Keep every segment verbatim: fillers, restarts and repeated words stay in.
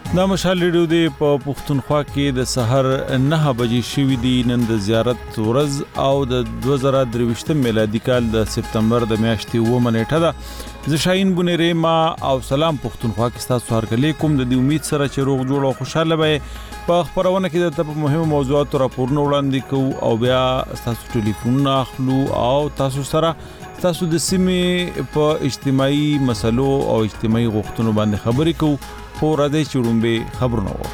دا مشال ریډیو دی په پښتونخوا کې د سحر نه بجې شوې دي. نن د زیارت ورځ او د دوه زره درویشتم میلادي کال د سپتمبر د میاشتې اوومه نیټه ده. زه شاهین بونیری ما او سلام پښتونخوا کې ستاسو هرکلی کوم د دې امید سره چې روغ جوړ او خوشاله به په خبرونه کې د په مهمو موضوعاتو راپورونه وړاندې کوو او بیا تاسو ټلیفونونه اخلو او تاسو سره تاسو د سیمې په اجتماعي مسلو او اجتماعي غوښتنو باندې خبرې کوو. خو راځي چې ورومبه خبرونه وو.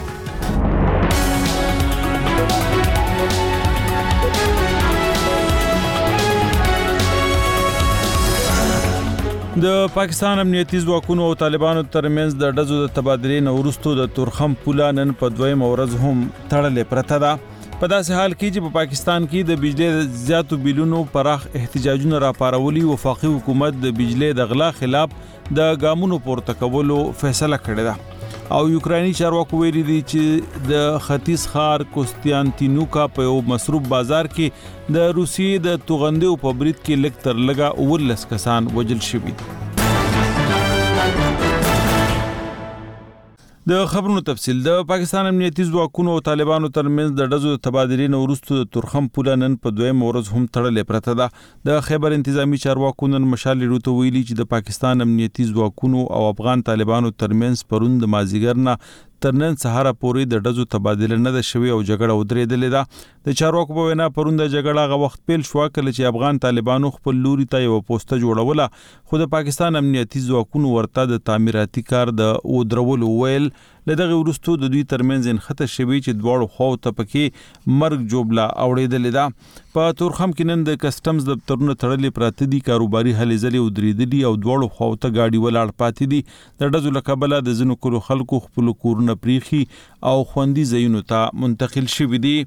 د پاکستان امنیتي ځواکونو او طالبانو ترمنځ د ډزو د تبادلې نه وروسته د تورخم پوله نن په دویم ورځ هم تړلې پرته ده. په داسې حال کې چې په پاکستان کې د بجلی زیاتو بیلونو پراخ احتجاجونه راپارولي، وفاقي حکومت د بجلی د غلا خلاف د ګامونو پورته کولو فیصله کړې ده او یوکراني چارواکو ویلي دي چې د ختیځ ښار کوستیانتینوکا په یو مصروف بازار کې د روسیې د توغندیو په برید کې لږ تر لږه اوولس کسان وژل شوي دي. د خبرونو تفصیل. د پاکستان امنیتي ځواکونو او طالبانو ترمنځ د ډزو د تبادلې نه وروسته د تورخم پوله نن په دویم ورځ هم تړلې پرته ده. د خیبر انتظامی چارواکو نن مشال ریډیو ته ویلي چې د پاکستان امنیتي ځواکونو او افغان طالبانو ترمنځ پرون د مازیګر نه تر نن سهار پورې د ډزو تبادله نه ده شوې او جګړه ودرېدلې ده. د چارواکو په وینا پرون د جګړه هغه وخت پیل شو کله چې افغان طالبانو خپل لوري ته یو پوسټه جوړوله، خو د پاکستان امنیتي ځواکونو ورته د تعمیراتي کار د ودرولو ویل. لدغه ورستو د دوی ترمنځ انخته شوی چې دواړو خو ته پکې مرګ جوړلا اوړېدلې ده. په تورخم کې نن د کسټمز دفترونو تړلې پراته دي، کاروباري هلې ځلې ودرېدلي او دواړو خو ته گاډي ولاړ پاتې دي. د ډزو له کبله د ځینو کلو خلکو خپل کورونه پریخي او خوندي ځایونو ته منتقل شوي دي.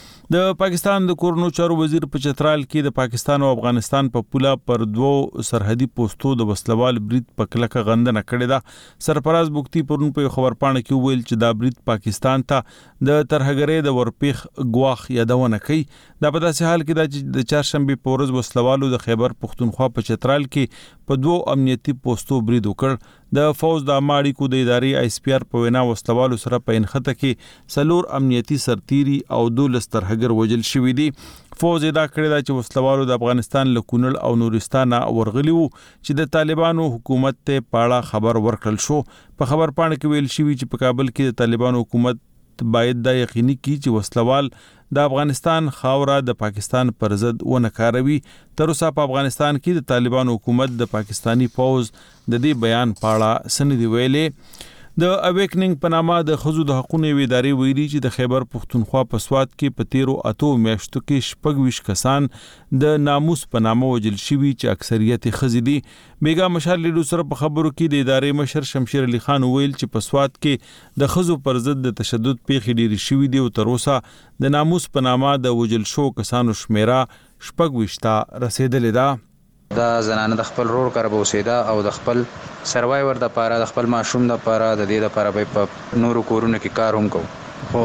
د پاکستان د کورونو چارو وزیر په چترال کې د پاکستان او افغانستان په پوله پر دوو سرحدي پوسټو د وسلوال برید په کلکه غندنه کړې ده. سرفراز بوختي پرون په خبرپاڼه کې ویل چې دا برید پاکستان ته د ترهګرۍ د ورپیخ غواخ یادونه کوي. دا په داسې حال کې د د چهارشنبه په ورځ وسلوالو د خیبر پښتونخوا په چترال کې په دوو امنیتي پوسټو برید وکړ. د فوز د اماړیکو د ادارې آی اس پی آر په وینا وسلوالو سره په انخته کې سلور امنیتي سرتيري او دولس ترهګر وژل شوي دي. فوز دا کړی دا چې وسلوالو د افغانستان له کونړ او نورستان ورغلي وو چې د طالبانو حکومت ته پاړه خبر ورکړل شو. په خبرپاڼه کې ویل شوی چې په کابل کې د طالبانو حکومت باید دا یقیني کړي چې وسلوال د افغانستان خاوره د پاکستان پر ضد ونه کاروي. تر اوسه په افغانستان کې د طالبانو حکومت د پاکستانی فوز د دې بیان پاړه سندې ویلې. د اویکنینګ په نامه د خزو د حقوقو ادارې ویلي چې د خیبر پښتونخوا په سواد کې په تیرو اتو میاشتو کې شپږ ویشت کسان د ناموس په نامه وژل شوي چې اکثریت ښځې دي. بیګا مشال ریډیو سره په خبرو کې د ادارې مشر شمشیر علي خان ویل چې په سواد کې د خزو پر ضد د تشدد پیښې ډېرې شوي دي او تر اوسه د ناموس په نامه د وژل شو کسانو شمیره شپږ ویشته رسیدلې ده. دا زنانه د خپل رور کار به اوسېده او د خپل سروایور د پاره د خپل ماشوم د پاره د دې د پاره به په نورو کورونو کې کار هم کوو. خو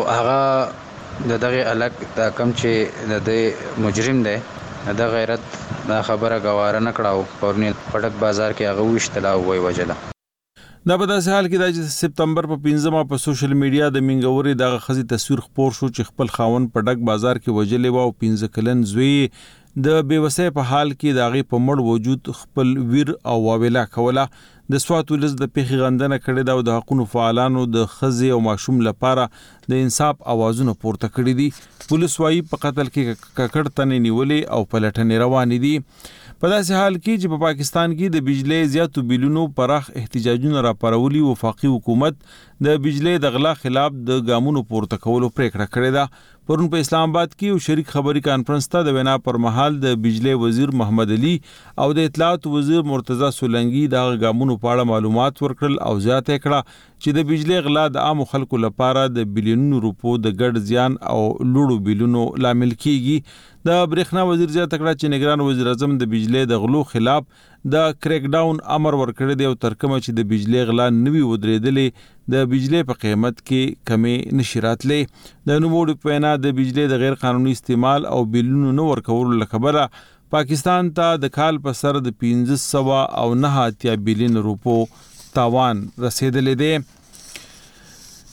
هغه د دغه الګ د کم چې د دې مجرم دی د غیرت د خبره غواره نه کړاو پرونی پټک بازار کې هغه وشتلا وای وجله. دا په داسې حال کې د سپتمبر په پنځمه په سوشل میډیا د منګوري دغه خزي تصویر خپور شو چې خپل خاون په ډک بازار کې وجلې و او پنځه کلن زوی د بیوسۍ په حال کې د هغې په مړ وجود خپل ویر او واویلا کوله. د سوات ولس د پیښې غندنه کړې ده او د حقوقو فعالانو د ښځې او ماشوم لپاره د انصاف اوازونه پورته کړي دي. پولیس وايي په قتل کې ککړ تنې نیولې او پلټنې روانې دي. په داسې حال کې چې په پاکستان کې د بجلی زیاتو بیلونو پراخ احتجاجونه راپارولي، وفاقي حکومت د بجلی د غلا خلاف د ګامونو پورته کولو پریکړه کړې ده. پرون په اسلام آباد کې یو شریک خبري کانفرنس ته د وینا پر مهال د بجلی وزیر محمد علي او د اطلاعات وزیر مرتضی سولنګي د ګامونو په اړه معلومات ورکړل او زیاته کړه چې د بجلی غلا د عام خلکو لپاره د بلیونونو روپو د ګډ زیان او لوړو بیلونو لامل کیږي. د برېښنا وزیر زیاته کړه چې نگران وزیر اعظم د بجلی د غلو خلاف د کریک ډاون امر ورکړی دی او تر کومه چې د بجلی غلا نوي ودرېدلې د بجلی په قیمت کې کمې نشي راتلې. د نوموړي په وینا د بجلی د غیر قانوني استعمال او بیلونو نه ورکولو له کبله پاکستان ته د کال په سر د پنځه سوه او نه اتیا بیلیون روپو تاوان رسیدلی دی.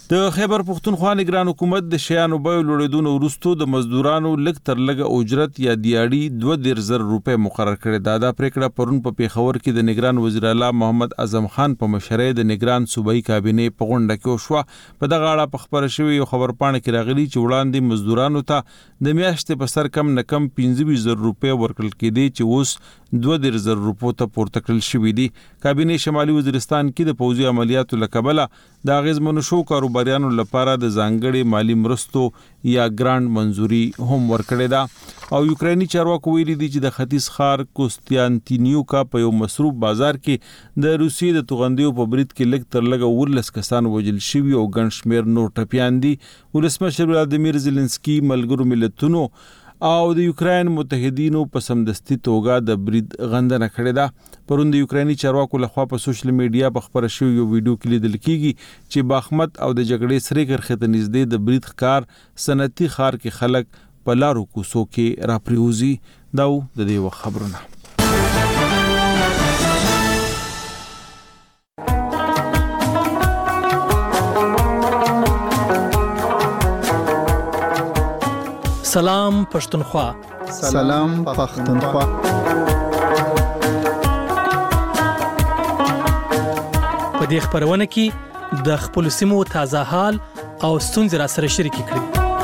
د خیبر پښتونخوا نگران حکومت د شیانو بیو لوړېدو وروسته د مزدورانو لږ تر لږه اجرت یا دیاړي دوه دېرش زره روپۍ مقرر کړې ده. دا پریکړه پرون په پیښور کې د نگران وزیر اعلی محمد اعظم خان په مشرۍ د نگران صوبایي کابینې په غونډه کې وشوه. په دغه اړه په خبره شوې یو خبرپاڼه کې راغلي چې وړاندې مزدورانو ته د میاشتې په سر کم نه کم پنځه ویشت زره روپۍ ورکړل کېدې چې اوس دوه دېرش زره روپو ته پورته کړل شوي دي. کابینې شمالي وزیرستان کې د پوځي عملیاتو له کبله د اغیزمنو شو کاروباریانو لپاره د ځانګړي مالی مرستو یا ګرانټ منزوري هم ورکړې ده. او یوکرینی چارواکو ویلي دي چې د ختیځ ښار کوستیانتینیوکا په یو مصروف بازار کې د روسیې د توغندیو په برید کې لږ تر لږه اوولس کسان وژل شوي او ګڼ شمېر نور ټپیان دي. ولسمشر ولادیمیر زیلنسکي ملګرو ملتونو او د یوکرين متحدینو په سمدستي توګه د برید غندنه کړې ده. پرون د یوکرینی چارواکو لخوا په سوشل میډیا په خبره شوی یو ویډیو کې لیدل کیږي چې باخمت او د جګړې سره کرخه ته نږدې د برید ښکار صنعتي ښار کې خلک په لارو کوڅو کې راپریوزي. دا د دې وخت خبرونه. سلام پښتونخوا. سلام پښتونخوا. په دې خبرونه کې د خپل سیمو تازه حال او ستونزې را سره شریک کړئ.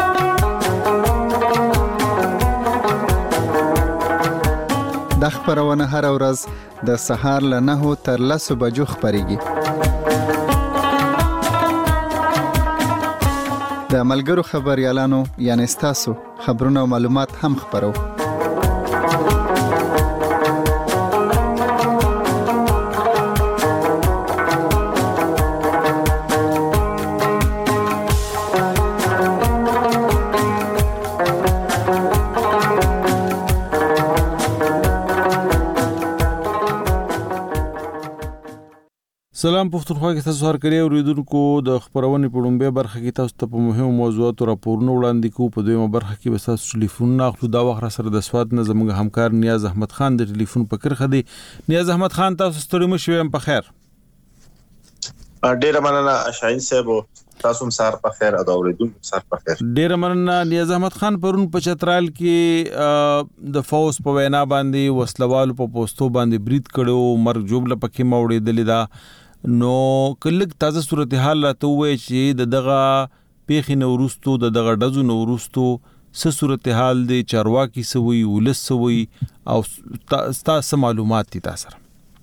د خبرونه هر ورځ د سهار له نهو تر لسو بجو خبريږي. د ملګرو خبريالانو یعنی تاسو خبرونه او معلومات هم خبرو. سلام پښتونخوا کې تاسو هر کړی اوریدونکو د خبرونې په لومبه برخه کې تاسو ته په مهمو موضوعاتو راپورونه وړاندې کوو. په دویمه برخه کې به تاسو ټلیفون اخلو. دا وخت سره د سواد نه زموږ همکار نیاز احمد خان د ټلیفون په کرخه دی. نیاز احمد خان تاسو ستړي مو شوم په خیر. ډیر مننه شاهین صاحب، تاسو هم سار په خیر ادا اوریدونکو سار په خیر. ډیر مننه نیاز احمد خان. پرون په چترال کې د فوز په وینا باندې وسلوال په پوسټو باندې برید کړو، مرګ جوړه پکې موړې دلی دا. نو کله تازه صورتحال راته وای چې د دغه پیښې نورستو د دغه ډزو نورستو څه صورتحال دی، چارواکي سوي ولس سوي او تاسو معلومات دي تاسو.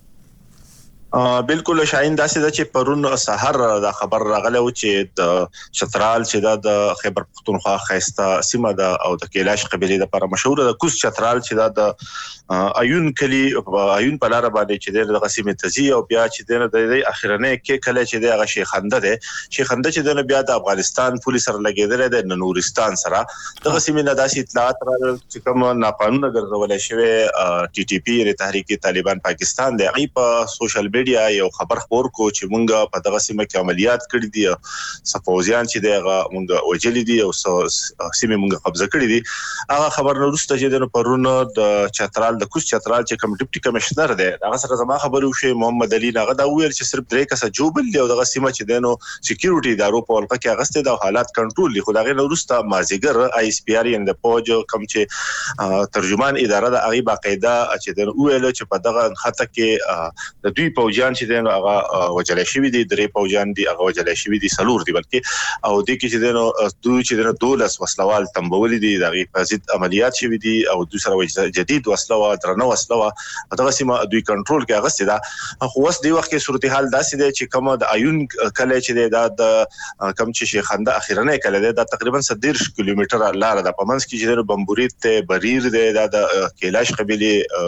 بالکل شاهین داسې د چې پرون سحر دا خبر راغله و چې د چترال چې د خیبر پختونخوا خيسته سیمه ده او د کیلاش قبيله د لپاره مشهور ده. کوس چترال چې د ایون کلی ایون په لار باندې چې د قسمه تزي او بیا چې د اخرنه کې کله چې د شیخنده ده شیخنده چې د بیا د افغانستان پولیس سره لګیدل د نورستان سره د قسمه نه داسې اطلاعات را چې کوم ناقانونه ګرځول شوی ټي ټي پی ری تحریک طالبان پاکستان د ای په سوشل میډیا یو خبر خبر کو چې مونږ په دغه سیمه کې عملیات کړی دي، سپوزیان چې دغه مونږ وجلی دي او سیمه مونږ قبضه کړی دي. هغه خبر نورسته چې د پرونو د چترال د کوس چترال چې کوم ډیپټي کمشنر دی هغه سره زما خبرو شي محمد علي هغه دا ویل چې صرف درې کسه جوبل دی او دغه سیمه چې دنو سکیورټي ادارو په ولقه کې اغسته د حالات کنټرول دي. خو دغه نورسته مازیګر آی اس پی آر ان د پوج کوم چې ترجمان اداره د هغه باقاعده چې د ویل چې په دغه خطه کې د دوی پوجان چې دنو هغه وجل شوی دي، درې پوجان دي هغه وجل شوی دي سلور دي بلکې او د کې چې دنو دوی چې دنو دولس وسلوال تنبول دي دغه فزید عملیات شوی دي او دوی سره جدید وسلوال درنه وسلوه دغه سیمه دوی کنټرول کې اغسته ده. خو اوس دی وخت کې صورتحال داسې دی چې کوم د ایون کله چې د کم چې شیخنده اخیرنه کله دی دا تقریبا ستر کیلومتر لار ده. په منځ کې چې د بمبورید ته بریر دی د کیلاش قبيله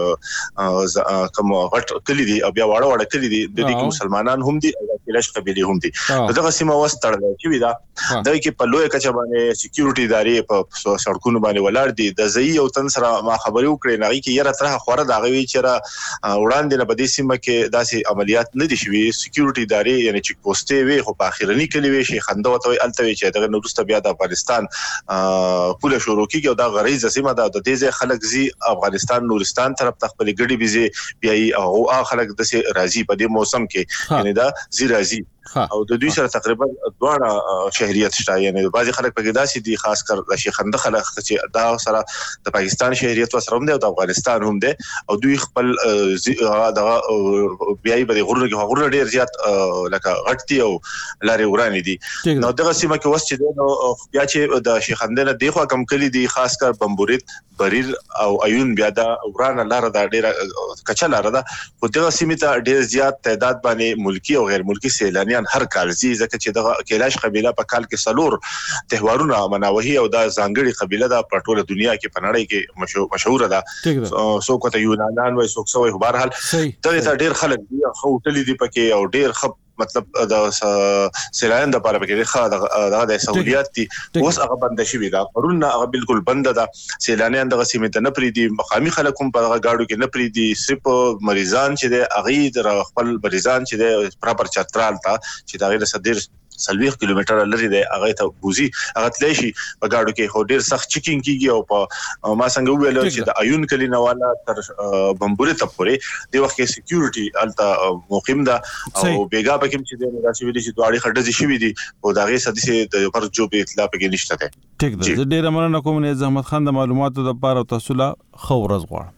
کوم غټ کلی دي او بیا واړه واړه کلی دي د دې کې مسلمانان هم دي او کیلاش قبيله هم دي. دغه سیمه وستړل چې دا د کې په لوی کچه باندې سکیورټي ادارې په سړکونو باندې ولاړ دي. د زئی او تن سره ما خبرو کړې نغې کې یره تر خوره دا غوي چې را وړاندې نه بدې سیمه کې داسې عملیات نه دي شوي. سکیورټي ادارې یعنی چې پوسټې وي خو په اخیرنی کلی وي شي خنده وته الته چې دغه نورسته بیا د افغانستان پوله شروع کیږي او دا غریزه سیمه ده د دې خلک زی افغانستان نورستان طرف ته خپل ګډي بيزي بیا او خلک د سي راضي په دې موسم کې یعنی دا زی راضي او د دوی سره تقریبا دواړه شهريت شته. یعنی بعضي خلک پکې داسې دي، خاص کر د شیخنده خلک چې دا سره د پاکستان شهريت وسره هم دی او د افغانستان هم دی، او دوی خپل د بیاي په غرونو کې غرونه ډیر زیات لکه غټي او لارې ورانې دي. نو دغه سیمه کې وس چې نو بیا چې د شیخنده نه دی خو کم کلی دي، خاص کر بمبورید، بریر او عیون، بیا د ورانه لار د ډیره کچا لار ده. خو دغه سیمه ته ډیر زیات تعداد باندې ملکی او غیر ملکی سیلانیان هر کال زی ځکه چې د کیلاش قبيله په کال کې سلور تهوارونه مناوهي او د ځانګړي قبيله د پټوله دنیا کې په نړۍ کې مشهور ده. سو کوته یونانان وای سو څو په هر حال ته ډیر خلک دي خو ټلې دي پکې او ډیر خپ مطلب د سیلانیان د لپاره کې ښه د سہولیات دي. اوس هغه بند شي دا پرونه هغه بالکل بند ده. سیلانیان دغه سیمه ته نه پریدي، مقامي خلک هم په هغه گاډو کې نه پریدي، صرف مریضان چې د اغه در خپل مریضان چې د پراپر چترال ته چې دا غیر صدر سلويخ کیلومتر لري دی هغه ته بوزي هغه تللی شي په گاډو کې هو ډیر سخت چیکینګ کیږي او په ما څنګه ویل چې د عیون کلی نواله تر بمبوري ته پورې دی وخت کې سکیورټي الته مقیم ده او بیګا پکې چې د راشي ویلي چې دوه خډه شي وي دي او دا غي سدي د پر جو په اطلاع پکې نشته ده. ټیک ده. ډیر مننه کوم نه زحمت خان د معلوماتو د لپاره تاسو لا خو ورځ غواړم.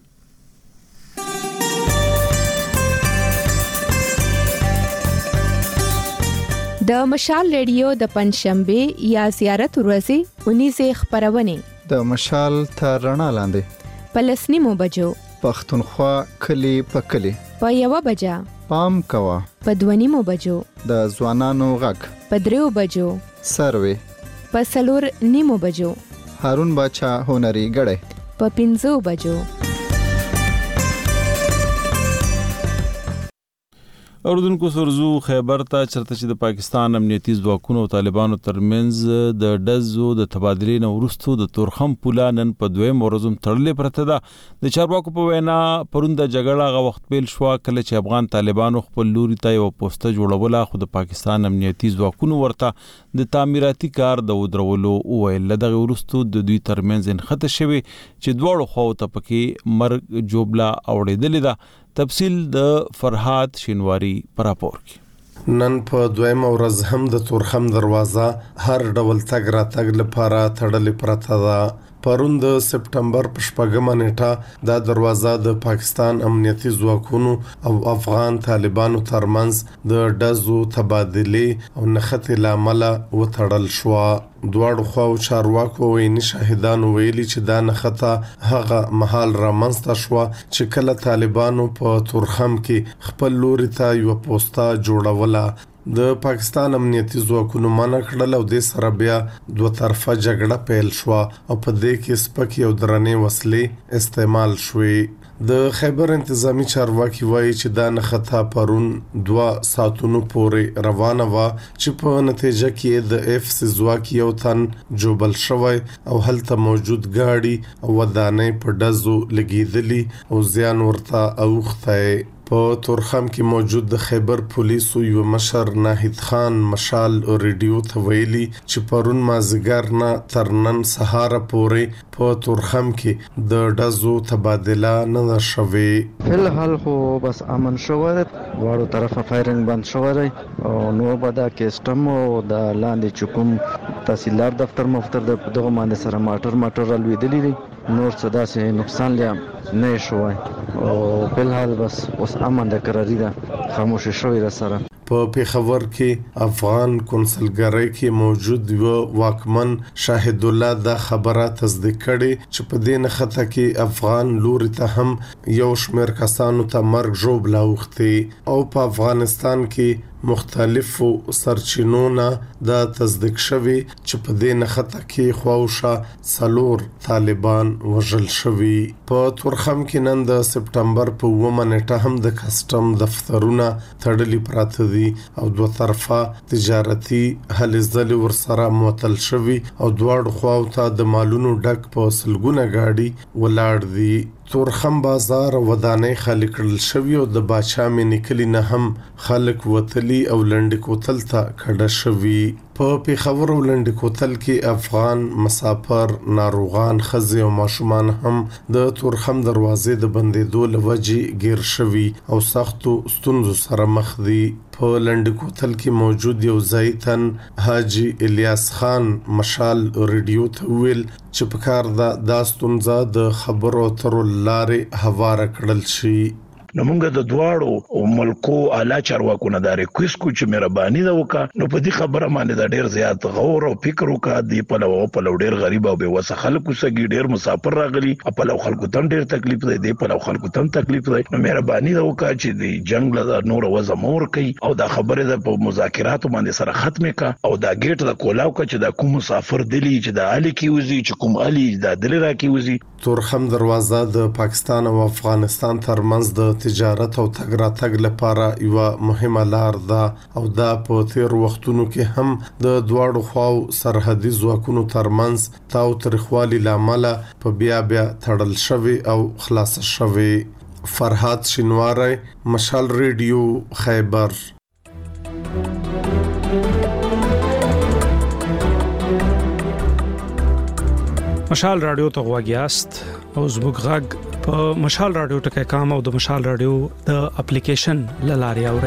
د مشال ریډیو د پنځشنبه یا زیارت ورځې اونیزه خبرونه د مشال تر رڼا لاندې پلسنی مو بجو پښتونخوا کلی په کلی په یو بجا پام کوا په دونی مو بجو د ځوانانو غږ په دریو بجو سروي په سلور نیمو بجو هارون باچا هنري غړې په پنځو بجو. اوردونکو سرزو خیبر ته چرته چې د پاکستان امنیتي ځواکونو او طالبانو ترمنځ د ډزو د تبادلې نه وروسته د تورخم پوله نن په دویم ورځم تړلې پرته ده. د چارواکو په وینا پرون د جګړه غو وخت پیل شو کله چې افغان طالبانو خپل لوري ته یو پوسټه جوړوله، خو د پاکستان امنیتي ځواکونو ورته د تعمیراتي کار د ودرولو ویل. دغه وروسته د دوی ترمنځ انخته شوی چې دواړو خواو ته پکې مرګ جوبلا اوړېدلې ده. تفصیل د فرحات شینواری پر راپور کې. نن په دویم ورځ هم د تورخم دروازه هر ډول تګ را تګ لپاره تړلې پرته ده. پرون د سپټمبر په شپږمه نیټه دا دروازه د پاکستان امنیتي ځواکونو او افغان طالبانو ترمنځ د ډزو تبادلې او نښتې لامل وتړل شو. دواړو خواو چارواکو ویني شاهدانو ویلي چې دا نښته هغه مهال رامنځته شوه چې کله طالبانو په تورخم کې خپل لوري ته یو پوسټه جوړوله. د پاکستان امنیتي ځواکونو منع کړل او د سره بیا دوه طرفه جګړه پیل شو او په دې کې سپکې او درنې وسلې استعمال شوې. د خیبر انتظامی چارواکي وایي چې دا نښته پرون دوه ساعتونو پورې روانه وه چې په نتیجه کې د اف سی ځواک یو تن جوبل شوی او هلته موجود ګاډي او ودانۍ په ډزو لګېدلي او زیان ورته اوښتی. په تورخم کې موجود د خیبر پولیسو یو مشر ناهید خان مشال ریډیو ته ویلي چې پرون مازیګر نه تر نن سهار پورې په تورخم کې د ډزو تبادله نه شوې. فلحال خو بس امن شوی دی، دواړو طرفه فایرنګ بند شوی دی او نو به دا کیسټم او د لاندې چکم تحصیلدار دفتر مفتر د دغه باندې سره ماټر ماټر لویدلی دی، نور څه داسې نقصان لیا نه شوی او فلحال بس اوس امن د قراری ده، خاموش شوی را سره. په پیښور کې افغان کنسلګری کې موجود و واکمن شاهد الله دا خبره تصدیق کړي چې په دې نښته کې افغان لوري ته هم یو شمېر کسانو ته مرګ ژوبلا اوښتي او په افغانستان کې مختلفو سرچینو نه دا تصدیق شوی چې په دې نښته کې خواوشه څلور طالبان وژل شوي. په تورخم کې نن د سپټمبر په اوومه نیټه هم د کسټم دفترونه تړلي پراته دي او دوه طرفه تجارتي هلې ځلې ورسره معطل شوي او دواړو خواو ته د مالونو ډک په سلګونه ګاډي ولاړ دي. تورخم بازار ودانې خالي کړل شوی او د باچا مې نکلی نه هم خلک وتلی او لنډ کوتل ته کډه شوی. په پیښور او لنډ کوتل کې افغان مسافر، ناروغان، ښځې او ماشومان هم د تورخم دروازې د بندېدو له وجې ګیر شوي او سختو ستونزو سره مخ دي. په لنډ کوتل کې موجود یو ځای تن حاجی الیاس خان مشال ریډیو ته ویل چې په کار ده دا ستونزه د خبرو اترو لارې هواره کړل شي. نو موږ د دواړو ملکو اعلی چارواکو نه دا ریکوست کو چې مهرباني دا وکړه نو په دې خبره باندې دا ډیر زیات غور او فکر وکړه. دی په لو په لو ډیر غریب او بې وسه خلکو سګي ډیر مسافر راغلي په لو خلکو تم ډیر تکلیف دی، دی په لو خلکو تم تکلیف دی. نو مهرباني دا وکړه چې د جنگ له نور وزه مور کوي او دا خبره د په مذاکرات باندې سره ختمه کا او دا گیټ د کولاو کا چې دا کوم مسافر دلی چې د علي کی وزي چې کوم علي دا دلی را کی وزي. تورخم دروازه د پاکستان او افغانستان ترمنځ د تجارت او تګ راتګ لپاره یو مهمه لار ده او دا په تیر وختونو کې هم د دواړو خواو سرحدي ځواکونو ترمنځ تاو ترخوالي لامل په بیا بیا تړل شوی او خلاص شوی. فرهاد شینواری، مشال ریډیو، خیبر. مشال رادیو ته غواګیاست او زموږ غږ په مشال رادیو ټکی کام او د مشال رادیو د اپلیکیشن لاري اوري.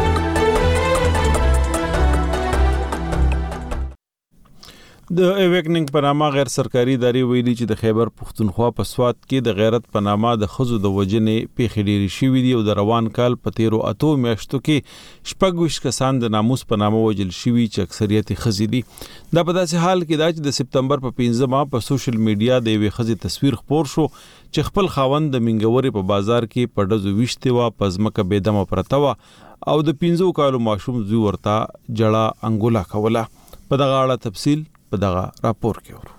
د ایویکننګ په نامه غیر سرکاري ادارې ویلي چې د خیبر پښتونخوا په سواد کې د غیرت په نامه د خزو د وجنې پیښې ډېرې شوې دي او د روان کال په تیرو اتو میاشتو کې شپږ ویشت کسان د ناموس په نامه وجل شوي چې اکثریت خزې دي. دا په داسې حال کې دا چې د سپتمبر په پنځمه په سوشل میډیا د یوې خزې تصویر خپور شو چې خپل خاوند د منګورې په بازار کې په ډزو ویشتې وه، په ځمکه بېدمه پرته وه او د پنځو کالو ماشوم زوی ورته جړه انګولا کوله. په دغه اړه تفصیل په دغه راپور کې ورو.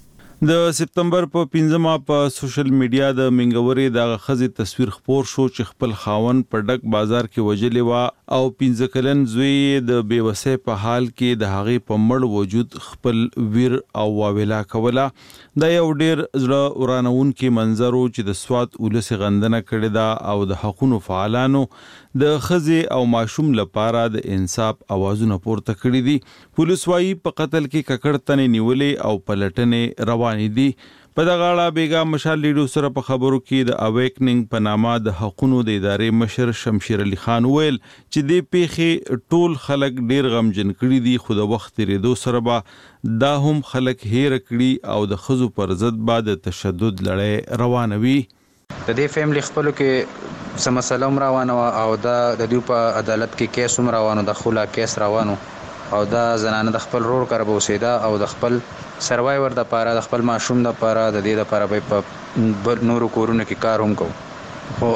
د سپتمبر په پنځمه په سوشل میډیا د منګورې د خزې تصویر خپور شو چې خپل خاون په ډک بازار کې وجلې و او پنځه کلن زوی د بیوسۍ په حال کې د هغې په مړ وجود خپل ویر او واویلا کوله. دا یو ډیر زړه ورانونکي منظر و چې د سواد ولس غندنه کړې ده او د حقوقو فعالانو د خزې او ماشوم لپاره د انصاف اوازونه پورته کړي دي. پولیس وايي په قتل کې ککړ تنې نیولې او پلټنې روانې دي. په دغه اړه بیګا مشال ریډیو سره په خبرو کې د اویکننګ په نامه د حقوقو د ادارې مشر شمشیر علي خان ویل چې دې پیښې ټول خلک ډیر غمجن کړي دي، خو د وخت تیریدو سره به دا هم خلک هیر کړي او د خزو پر ضد به د تشدد لړۍ روانوي. د دې فیملی خپلو کې څه مسله هم روانه وه او دا د دوی په عدالت کې کیس هم روانو، د خلا کیس روانو او دا زنانه د خپل رور کار به اوسېده او د خپل سروایور د پاره د خپل ماشوم د پاره د دې د پاره به په نورو کورونو کې کار هم کو. خو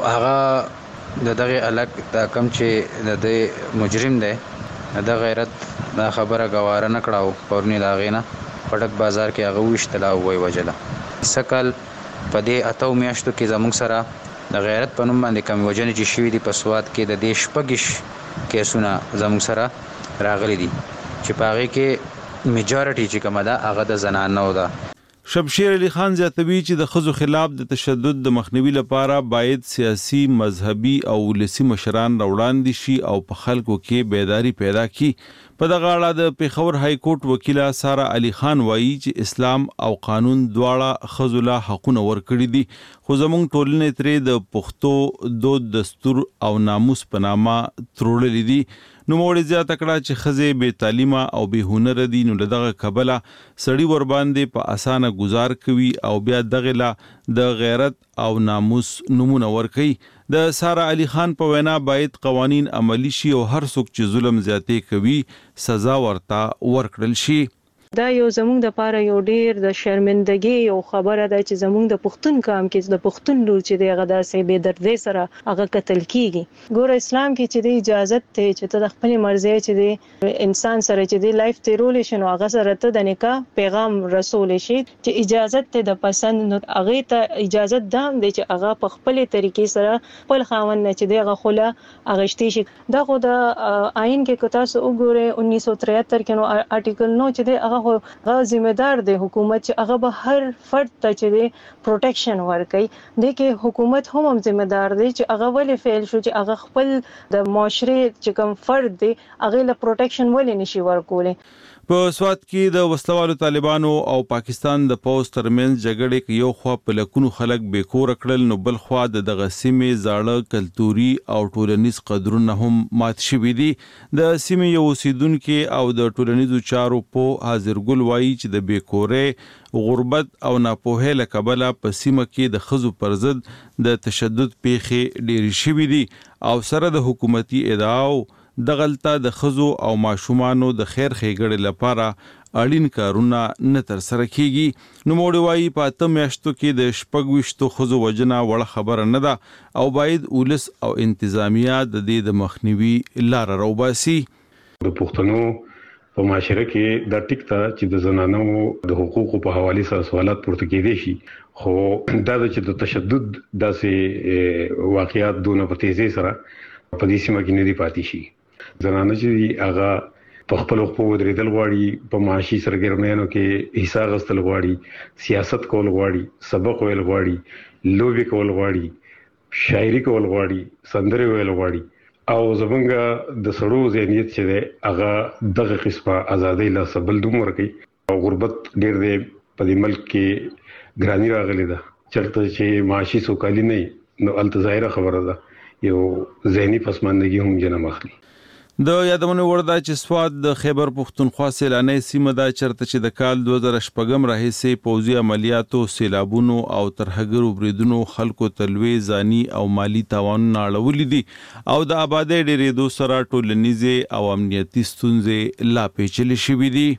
هغه د دغه الګ د کم چې د دې مجرم دی د غیرت دا خبره غواره نه کړاو پرونی دا غینه پټک بازار کې هغه وشتلا وای وجله. سکل په دې اتو میاشتو کې زموږ سره د غیرت په نوم باندې کم وجنې چې شوي دي په سواد کې د دې شپږ کیسونه زموږ سره راغلي دي چې په هغې کې میجارټي چې کومه ده هغه د زنانو ده. شمشیر علي خان زیاتوي چې د ښځو خلاف د تشدد د مخنیوي لپاره باید سیاسي، مذهبي او ولسي مشران راوړاندې شي او په خلکو کې بیداری پیدا کړي. په دغه اړه د پیښور های کورټ وکیله ساره علي خان وایي چې اسلام او قانون دواړه ښځو له حقونه ورکړي دي، خو زموږ ټولنې ترې د پښتو دود، دستور او ناموس په نامه تروړلي دي. نوموړي زیاته کړه چې ښځې بې تعلیمه او بې هنره دي، نو له دغه کبله سړي ورباندې په اسانه گزار کوي او بیا دغه له د غیرت او ناموس نمونه ورکوي. د ساره علي خان په وینا باید قوانین عملی شي او هر څوک چې ظلم زیاتې کوي سزا ورته ورکړل شي. دا یو زموږ د پاره یو ډیر د شرمندګي یو خبره ده چې زموږ د پښتون قام کې د پښتون لور چې دغه داسې بے دردۍ سره هغه قتل کیږي. ګور اسلام کې چې د اجازه ته چې ته د خپل مرزي چې د انسان سره چې د لایف تیرول شي نو هغه سره ته د نکاح پیغام رسول شي چې اجازه ته د پسند نو هغه ته اجازه دام دی چې هغه په خپل طریقې سره خپل خاوند نه چې دغه خلا اغشتي شي. دا خو د آئین کې کتا سو وګوره انیس سو تریهتر کې نو آرټیکل نو چې دغه هغه ذمہ دار دی حکومت چې هغه به هر فرد ته چې دی پروټیکشن ورکړي د کې حکومت هم هم ذمہ دار دی چې هغه ولې فعل شو چې هغه خپل د معاشره چې کوم فرد دی هغه له پروټیکشن ولې نشي ورکولې. په سواد کې د وسلوالو طالبانو او پاکستان د پوز ترمنځ جګړې کې یو خوا په لکونو خلک بیکور کړل نو بل خوا د دغه سیمې زاړه کلتوري او ټولنیز قدرونه هم مات شوي دي. د سیمې یو اوسیدونکو او د ټولنیزو چارو په حاضرګل وایي چې د بیکورې غربت او ناپوهۍ له کبله په سیمه کې د ښځو پر ضد د تشدد پیښې ډېرې شوي دي او سره د حکومتي ادعاو دغلطه د خزو او ماشومانو د خیر ښېګړې لپاره اړین کارونه نه تر سره کیږي. نو موړي وایي په اته میاشتو کې د شپږ ویشتو خزو وجنه وړه خبره نه ده او باید ولس او انتظامیه د دې د مخنیوي لار راوباسي. د پښتنو په معاشره کې د ټیک ته چې د زنانو د حقوقو په حواله سره سوالات پورته کېدي شي خو دا چې د تشدد داسې واقعیات دونه په تیزی سره په دې سیمه کې نه دی پاتې شي. زنانه چې هغه په خپل خپل ودرېدل غواړي په معاشي سرګرمیانو کې حصہ غوښتل غواړي سیاست کول غواړي سبق ویل غواړي لوبي کول غواړي شاعري کول غواړي سندري ویل غواړي او زمونږ د سړو ذهنیت چې دی هغه دغه قسمه ازادي له سبل دوم ورکي او غربت ډېر دی په دې ملک کې ګرانی راغلي ده چرته چې معاشي سوکالي نه نو التظاهره خبره ده یو ذهني پسماندګي هم جنم اخلي. د یادونه ورده چې سواد د خیبر پښتونخوا سیلاني سیمه دا چرته چې د کال دوه زره شپږم راهیسې پوځي عملیاتو سیلابونو او ترهګرو بریدونو خلکو تلوي ځاني او مالی تاوانونه اړولې دي او د آبادی ډېرېدو سره ټولنیزې او امنیتي ستونزې لا پیچلې شوې دي.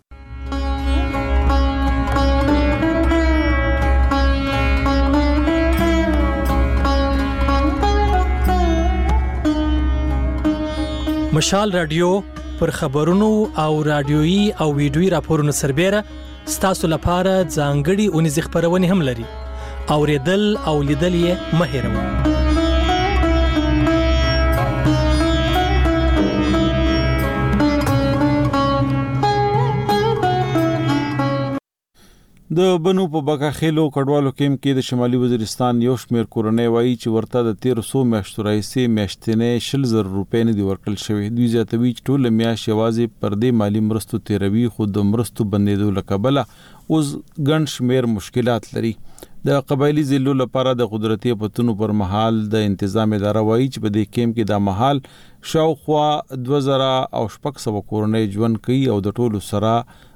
مشال رادیو پر خبرونو او رادیويي او ویډیويي راپورونو سربېره ستاسو لپاره ځانګړي اونیز خبرونه هم لري. اوریدل او لیدل یې مه هېروئ. د بنو په بکاخېلو کډوالو کېم کې د شمالي وزیرستان یو شمېر کورنۍ وایي چې ورته د تیر څو میاشتو راهیسې میاشتنۍ شل زره روپۍ نه دي ورکړل شوي. دوی زیاتوي چې ټوله میاشت یوازې پر دې مالي مرستو تیروي خو د مرستو بندېدو له کبله اوس ګڼ شمېر مشکلات لري. د قبایلي ضلعو لپاره د قدرتي پتونو پر مهال د انتظام اداره وایي چې په دې کېم کې دا مهال شاوخوا دوه زره او شپږ سوه کورنۍ ژوند کوي او د ټولو سره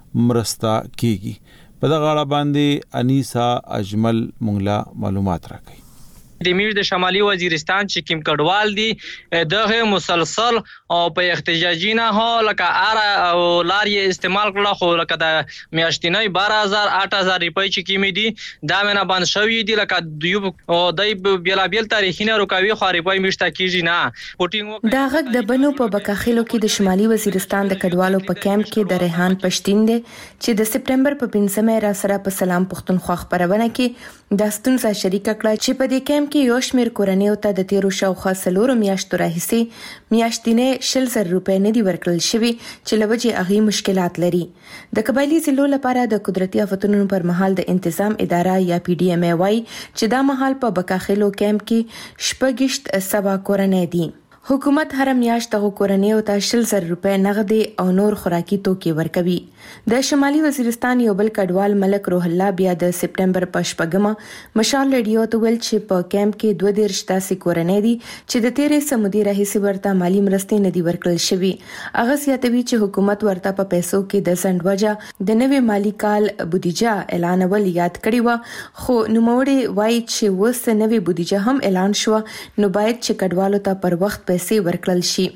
مرسته کیږي. په دغه اړه باندې انیسا اجمل مونږ معلومات راکړي. د میر د شمالي وزیرستان چې کوم کډوال دي دغه مسلسل او په احتجاجي نه هو لکه ار او لار یې استعمال کړل خو لکه د میاشتنۍ بارہ هزار آٹھ هزار روپۍ چې کیمې دي دا منه باندې شوې دي لکه دیو او دای بیل بیل تاریخینه رکاوي خو روپۍ مشته کیږي نه پټینګ دا غږ د بنو په بکاخیلو کې د شمالي وزیرستان د کډوالو په کیمپ کې د ریحان پښتین دي چې د سپټمبر په پنځمه را سره په سلام پښتونخوا خبرونه کې د ستونزه شریک کړه چې په دې کیمپ کې یو شمېر کورنیو ته د تیرو شاوخوا څلورو میاشتو راهیسې میاشتنۍ شل زره روپۍ نه دي ورکړل شوي چې له وجې هغوی مشکلات لري. د قبایلي ضلعو لپاره د قدرتي آفتونو پر مهال د انتظام اداره یا پی ډي ایم ای وایي چې دا مهال په بکاخیلو کیمپ کې شپږ سوه کورنۍ دي. حکومت هر میاشت د کورنیو ته شل زره روپۍ نغدي او نور خوراکي توکي ورکوي. د شمالي وزیرستان یو بل کډوال ملک روح الله بیا د سپټمبر په شپږمه مشال رادیو ته ویل چې په کیمپ کې دوه دېرش داسې کورنۍ دي چې د تیرې سمودي راهیسې ورته مالي مرستې نه دي ورکړل شوي. هغه زیاتوي چې حکومت ورته په پیسو کې د ځنډ وجه د نوي مالي کال بودیجه اعلانول یاد کړی و خو نوموړي وایي چې اوس نوې بودیجه هم اعلان شو نو باید چې کډوالو ته پر وخت پیسې ورکړل شي.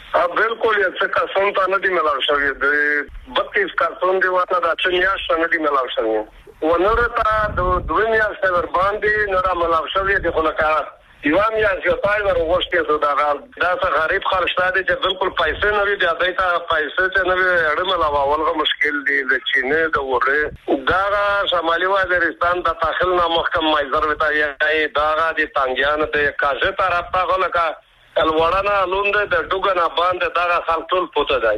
بالکل یې څه کسان ته نه دي ملاو شوي د بتیس کسان دی ورته د اته میاشتې نه دي ملاو شوي ونور ته د دوه میاشتې ور باندې نه را ملاو شوي دي خو لکه یو میاشت یو پای ور وغوښتي دا دا څه غریب خلک شته چې بالکل پیسې نه وي بیا دای ته پیسې چې نه وي اړه ملاو ولغه مشکل دي د چینه د وره دا شمالي وزیرستان د داخل نه محکم مایزر وتا یې دا د تانګیان د کاژه طرف ته غلکه الوړانا لوند د ډوګنا باندې دا خلک ټول پوته دی.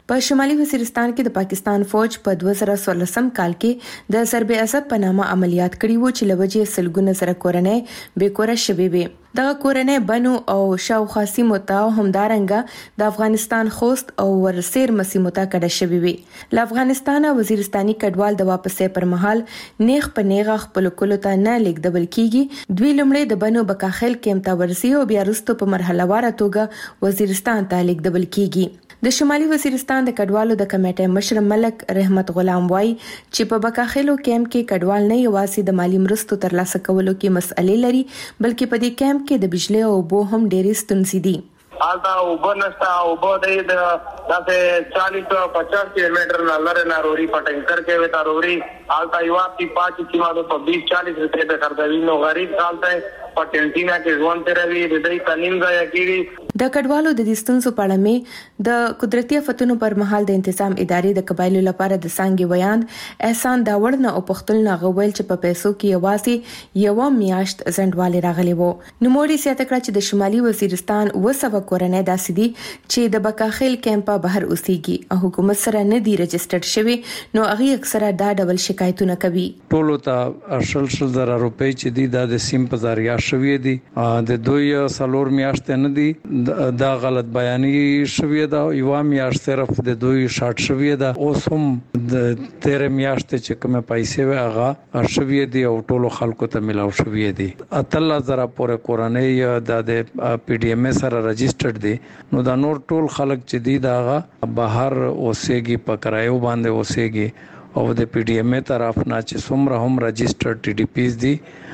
په شمالي وزیرستان کې د پاکستان فوج په دوه زره څوارلسم کال کې د ضرب عصب په نامه عملیات کړي وو چې لوجې سلګونه زره کورنۍ بې کوره شوي وي. دغه کورنۍ بنو او شاوخوا سیمو ته همدارنګه د افغانستان خوست او ورسیر مسیمو ته کډه شوي وي. له افغانستانه وزیرستاني کډوال د واپسې پر مهال نیغ په نیغه خپل کولو ته نه لیږدول کیږي. دوی لومړی د بنو بکاخیل کېمپ ته ورسي او بیا وروسته په مرحله واره توګه وزیرستان ته لیږدول کیږي. د شمالي وزیرستان د کډوالو د کمیټې مشر ملک رحمت غلام وای چې په بکاخیلو کېمپ کې کډوال نه یوازې د مالی مرستو ترلاسه کولو کې مسئلې لري بلکې په دې کېمپ کې د بجلی او اوبو هم ډېرې ستونزې دي. آلتا اوبه نشتا اوبه دی د داسې چالیس پچاس کلومیټر نه لرې نه روري په ټینکر کې وتا روري آلتا یو اپی پاچ کی مادو په بیس چالیس روپے په خرڅوي نو غریب حالت په ټینټینا کې ځوان تروي د دې تنیم ځای کېږي. د کډوالو د دې ستونزو په اړه مې د قدرتي آفتونو پر مهال د تنظیم ادارې د قبایلو لپاره د څنګه ویاند احسان داوړ نه او پختل نه غوول چې په پیسو کې یوازې یو میاشت زندوالي راغلی وو. نو موري سیاته کړ چې د شمالي وزیرستان وسو کورنۍ داسې دي چې د بکاخیل کیمپ بهر اوسېږي او حکومت سره نه دی رجسټرډ شوی نو هغه اکثره دا ډول شکایتونه کوي. ټولو ته شل شل زره روپۍ چې دي د سیم په ذریعہ شوی دي د دوی سالور میاشتې نه دي دا غلط بیانی شوی دا یو میاشت صرف د دوی شارټ شوی دا اوس هم د تیر میاشتې چې کومه پیسې وي هغه شوی دي او ټولو خلکو ته ملاو شوی دي. اتل زره پورې کورنۍ د پی ډی ایم سره رجسټرډ دي نو دا نور ټول خلک چې دي دا بهر اوسېږي په کرایو باندې اوسېږي او د پی ډی ایم طرف نه چې څومره هم رجسټرډ ټي ډي پیز دي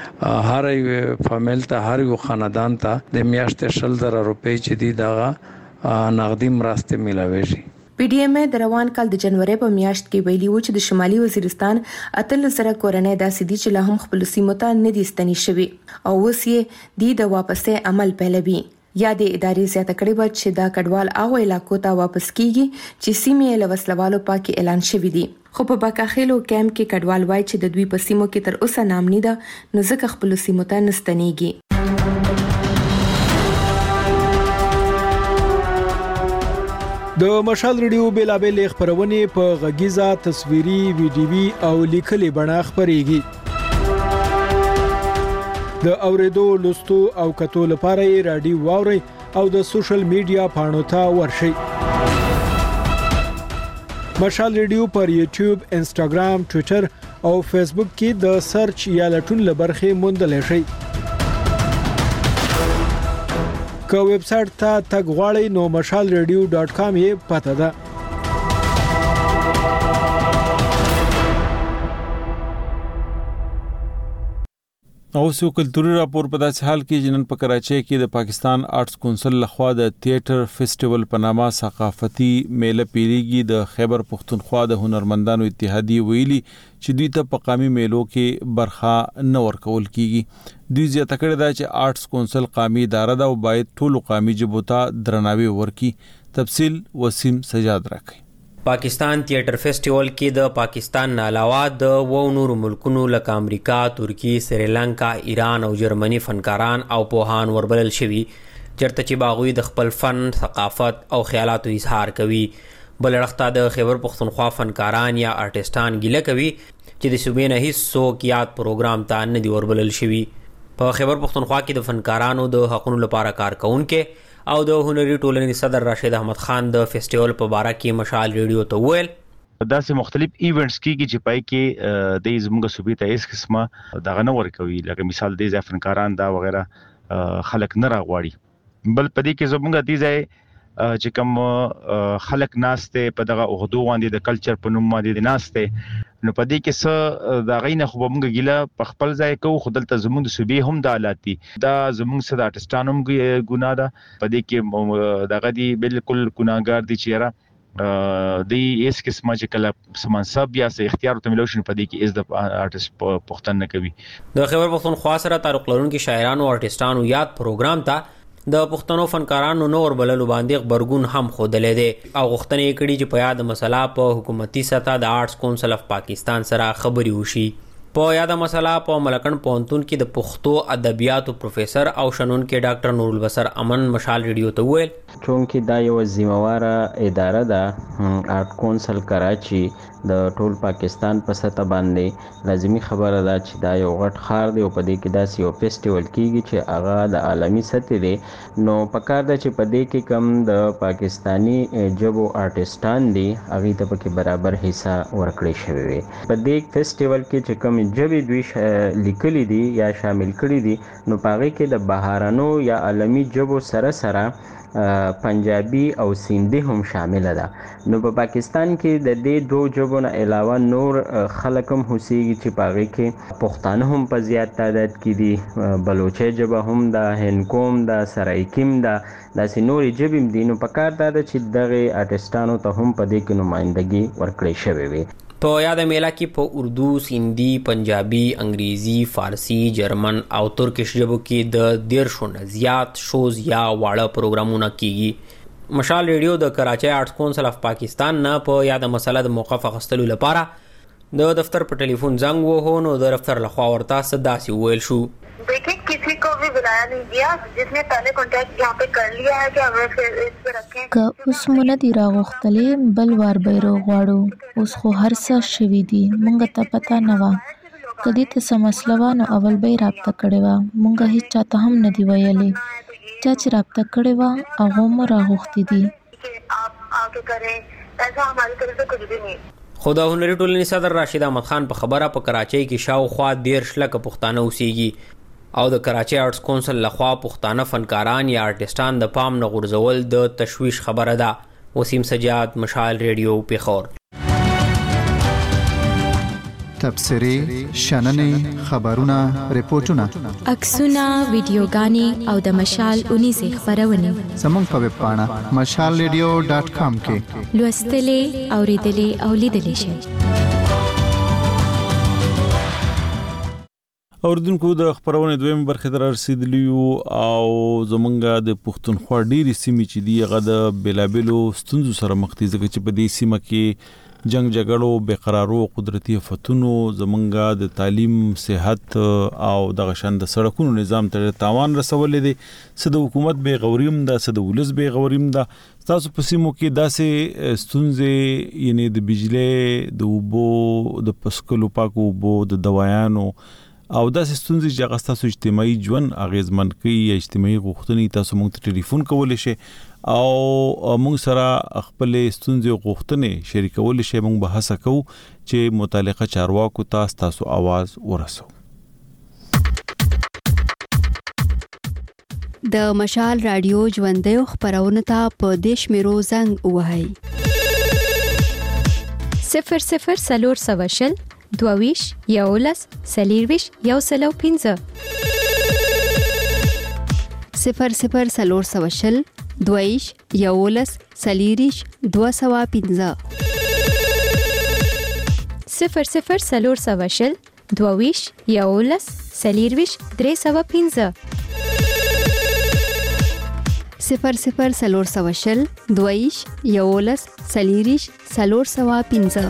هر یو فامیل ته هر یو خاندان ته د میاشتې شل زره روپۍ چې دي دا نغدي مرسته ملاوي. پی ډی ایم د روان کال د جنوري په میاشت کې ویلي و چې د شمالي وزیرستان اتل سره کورنۍ داسې دي چې له هم خپل سیمو ته نه دي ستنې شوي او اوس یې د د واپسې عمل پیلوي. یا د ادارې زیاته کړې و چې دا کډوال هغه علاقو ته واپس کیږي چې سیمې له وسلوالو پاکي اعلان شوی دي. خو په بکاخیلو کیمپ کې کډوال وای چې د دوی په سیمو کې تر اوسه نامنی ده نو ځکه خپل سیمو ته نستنیږي. د مشال ریډیو بیلابل خبرونه په غږیزه تصویري ویډیوي او لیکلي بڼه خبريږي. د اوریدو لوستو او کتو لپاره رادیو واوري او د سوشل میډیا پاڼو ته ورشي. مشال ریډیو پر یوټیوب، انسټاګرام، ټوئیټر او فیسبوک کې د سرچ یا لټون لبرخه موندل شي. که ویب سټ ته تګ غواړئ نو مشال ریډیو ډاٹ کام یې پته ده. او سو کلتوري راپور په داسې حال کې جنن په کراچۍ کې د پاکستان آرټس کونسل لخوا د تھیټر فیسټیوال په نامه ثقافتي میله پیریږي. د خیبر پختونخوا د هنرمندانو اتحادیه ویلي چې دوی ته په قامي میلو کې برخه نه ورکول کیږي. دوی زیاته کړې ده چې آرټس کونسل قامي اداره ده او باید ټول قامي جبو ته درناوی ورکړي. تفصیل وسیم سجاد راکړي. پاکستان تھیټر فیسټیوال کې د پاکستان نه علاوه د و نور ملکونو لکه امریکا، ترکی، سریلانکا، ایران او جرمني فنکاران او پوهان وربلل شوي چرته چې باغوي د خپل فن، ثقافت او خیالاتو اظهار کوي. بل اړخته د خیبر پختونخوا فنکاران یا آرټستان ګیله کوي چې د صوبې نه هیڅ څوک یاد پروګرام ته نه دی وربلل شوي. په خیبر پختونخوا کې د فنکارانو د حقوقو لپاره کار کوونکې او د هنري ټولنې صدر راشد احمد خان د فیسټیوال په باره کې مشال ریډیو ته ویل داسې مختلف ایونټس کیږي چې پای کې د زموږ صوبې ته هیڅ قسمه دغه نه ورکوي، لکه مثال د ځای فنکاران دا وغیرہ خلک نه راغواړي. بل پدې کې زموږ د ځای چې کوم خلک ناشته په دغه اوغدو باندې د کلچر په نوم باندې ناشته نو پدې کې څه دا غینه خو موږ ګیله په خپل ځای کو خدلته زموږ د صوبې هم د حالاتي دا زموږ صد آرټستانو ګناه ده. پدې کې دغه دی بالکل ګناګار دي چې را د ایس قسمه چې کله سمانصب یا سه اختیار ته ملوشن پدې کې از د آرټست پښتن نه کوي. د خیبر پختونخوا سره تعلق لرونکي شاعرانو او آرټستانو یاد پروګرام ته د پښتنو فنکارانو نور بللو باندې خبرګون هم خودلې دي او غوښتنې کړي چې په یاد مسله په حکومتي سطح د آرټس کونسل اف پاکستان سره خبري وشي. په یاده مسله په ملکن پونتون کې د پښتو ادبیاتو پروفیسور او شنون کې ډاکټر نور البصر امن مشال ریډیو ته وویل چونکې دا یو ذمہواره اداره ده آرت کونسل کراچي د ټول پاکستان په سطح باندې لازمی خبره ده چې دا یو غټ ښار دی او په دې کې داسې یو فیسټیول کیږي چې هغه د عالمي سطح دی نو پکار ده چې په دې کې کم د پاکستانی جبو آرټسټان دي هغه ته پکې برابر حصہ ورکړی شوی وي په دې فیسټیول کې چې کم جبې دوی لیکلي دي یا شامل کړي دي نو پاره کې د بهارانو یا عالمي جبو سره سره پنجابي او سیندي هم شامل ده نو په پاکستان کې د دې دوه جبو نه علاوه نور خلک هم هوسیږي چې پاره کې پښتانه هم په زیات تعداد کې دي بلوچي جبه هم ده هندکوم ده سرایکیم ده داسې نورې جبې دي نو پکار ده چې دغه آرټسټانو ته هم په دې کې نمائندګي ورکړی شوی وي په یاد میله کې په اردو، سیندي، پنجابي، انګریزي، فارسی، جرمن او ترکیش ژبو کې د دیرشو نه زیات شوز یا واړه پروګرامونه کیږي. مشال ریډیو د کراچۍ آرټس کونسل اف پاکستان نه په یاد مسله د موقف اخیستلو لپاره د دفتر په ټلیفون زنګ وهو نو د دفتر لخوا ورته څه داسې وویل شو देखिए किसी को भी बुलाया नहीं गया जिसने पहले कांटेक्ट यहाँ पे कर लिया है कि हमें फिर इस पे रखें که اوس مونږ دی راغختلې بل وار به روغواړو اوس خو هر څه شوي دي مونږ ته پته نه وه کدی ته څه مسله وه نو اول به یې رابطه کړې وه مونږ هیڅ چاته هم نه دي ویلې چا چې رابطه کړې وه هغه هم راغوښتي دي आप आके करें ऐसा हमारी तरफ से कुछ भी नहीं خو د هنري ټولنې صدر راشد احمد خان په خبره په کراچۍ کې شاوخوا دیرش لکه پښتانه اوسېږي او د کراچۍ آرټس کونسل لخوا پښتانه فنکاران یا آرټسټان د پام نه غورځول د تشویش خبره ده. وسیم سجاد، مشال ریډیو، پیښور. تبصرې، شننې، خبرونه، ریپورتونه، عکسونه، ویډیوګانې او د مشال اونیزې خبرونه زموږ په ویب پاڼه مشال ریډیو ډاټ کام کې لوستلې، اوریدلې او لیدلې شئ. اوردونکو د خبرونه دویم برخه تر رسیدلیو او زمونږه د پښتونخوا ډيري سیمې چې دی هغه د بلابلو ستونزو سره مخ دي ځکه چې په دې سیمه کې جنگ جګړو بقرارو قدرتي فتونو زمونږه د تعلیم صحت او د غشن د سړکونو نظام ته تاوان رسولې دي سده حکومت به غوریم ده سده ولس به غوریم ده تاسو په سیمو کې داسې ستونزې یعنی د بجلی د وبو د پسکلو پاکو وبو د دوايانو او داسې ستونزې چې هغه ستاسو اجتماعي ژوند اغیزمن کوي یا اجتماعي غوښتنې تاسو موږ ته ټلیفون کولی شئ او موږ سره خپل ستونزې او غوښتنې شریکولی شئ موږ به هڅه کوو چې متعلقه چارواکو ته تاسو आवाज ورسو. د مشال رادیو ژوندۍ خبرونه ته په دیش میرو زنګ وهاي صفر صفر سلور سواشل دوویش یولس سلیرویش یو سلو پینزه صفر صفر سلور سواشل دوویش یولس سلیریش دو سوا پینزه صفر صفر سلور سواشل دوویش یولس سلیرویش درې سوا پینزه صفر صفر سلور سواشل دوویش یولس سلیریش سلور سوا پینزه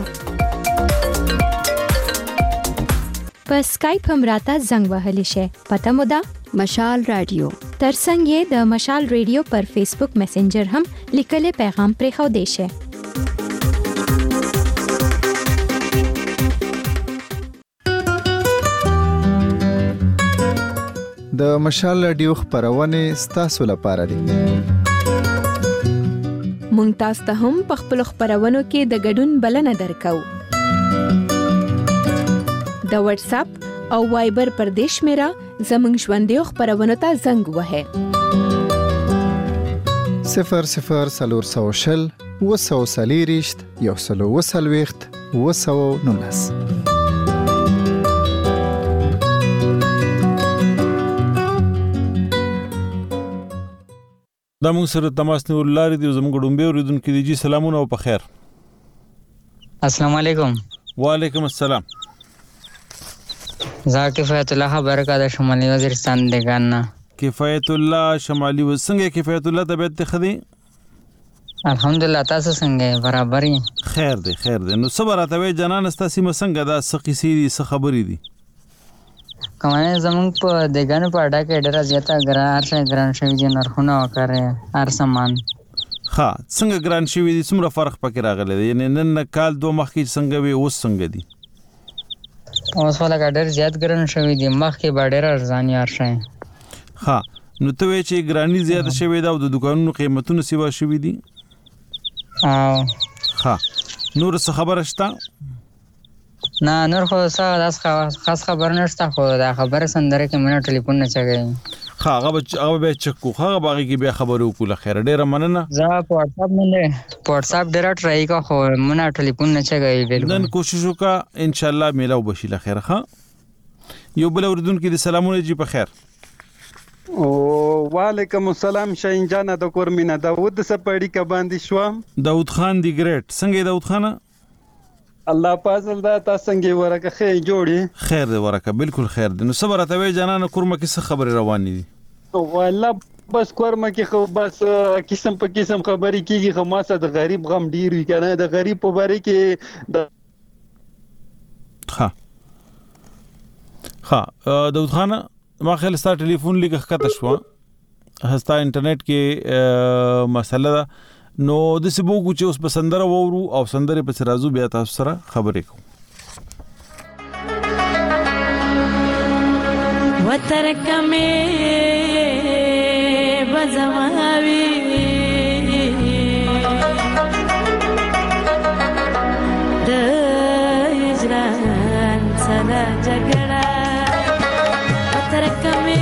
په اسکایپ هم راته زنګ وهلی شئ. پته مو ده مشال رادیو. ترڅنګ یې د مشال ریډیو پر فیسبوک میسنجر هم لیکلي پیغام پرېښودی شئ. د مشال رادیو خبرونه ستاسو لپاره دي. مونږ تاسو ته هم په خپل خبرونو کې د ګډون بلنه درکو. د واتس اپ او وایبر پر دیش میرا زمنګ ژوندې خبرونه ته زنګ وهه صفر صفر سلور سوشل وسو سلیریشت یو سلو وسلويخت وسو نونس. دا موږ سره تماس نیول لري د زموږ ډومبه اوریدونکو دي. سلامونه او په خیر. السلام علیکم. وعلیکم السلام. زه کفایت الله خبر کا د شمالي وزیرستان دګان نه. کفایت الله شمالي وسنګ کفایت الله طبيعت ته خدي. الحمدلله تاسو څنګه برابر یې؟ خیر دی خیر دی. نو صبر اتوي جنان استاسي مسنګ دا سقي سي خبرې دي. کومه زمونږ په دګانو په اډا کې ډېر زیاته ګران هرڅه ګران شوی دي نرخونه وکړي هر سامان ها څنګه ګران شوی دي څومره فرق پکې راغلی دی یعنی نن کال دوه مخکې څنګه وي اوس څنګه دي اوس ولا ډېر زیات ګران شوی دي مخکې به ډېر ارزان یار شي ها نو ته وی چې ګرانی زیاته شوی دا او د دکانونو قیمتونه سیوا شوی دي او ها نور څه خبره شته نه نور خو څه داس خاص خبر نشته خو دا خبره سندره کې مونږ ټلیفون نه چګي ها هغه هغه به چکو هغه باغی کې به خبرو کوله خیر ډیره مننه زه په واتس اپ باندې په واتس اپ ډیره ټرای کا خو مونږ ټلیفون نه چګي بالکل نن کوشش وکا ان شاء الله میلاو بشي له خیر ها یو بل اوردون کې سلامونه جی په خیر او وعلیکم السلام شاهین جان د کورمینا داوود سپړی ک باندې شو داوود خان دی ګریټ څنګه داوود خان الله پازل دا تاسو څنګه ورکه خیر جوړي خیر دی ورکه بالکل خیر دی نو صبر ته وی جانانه کورمه کې څه خبره روانې دي والله بس کورمه کې خو بس قسم په قسم خبرې کیږي خو ما سره د غریب غم ډیر وی کنه د غریب په باره کې د ها ها داوود خان ما خل ستا ټلیفون لیکه کته شو هستا انټرنیټ کې مسله ده نو د سبوګو چې اوس بسندره وورو او سندره په سرازو بیا تاسو سره خبرې کوم وترکمه بزماوي د هجران سره جګړه وترکمه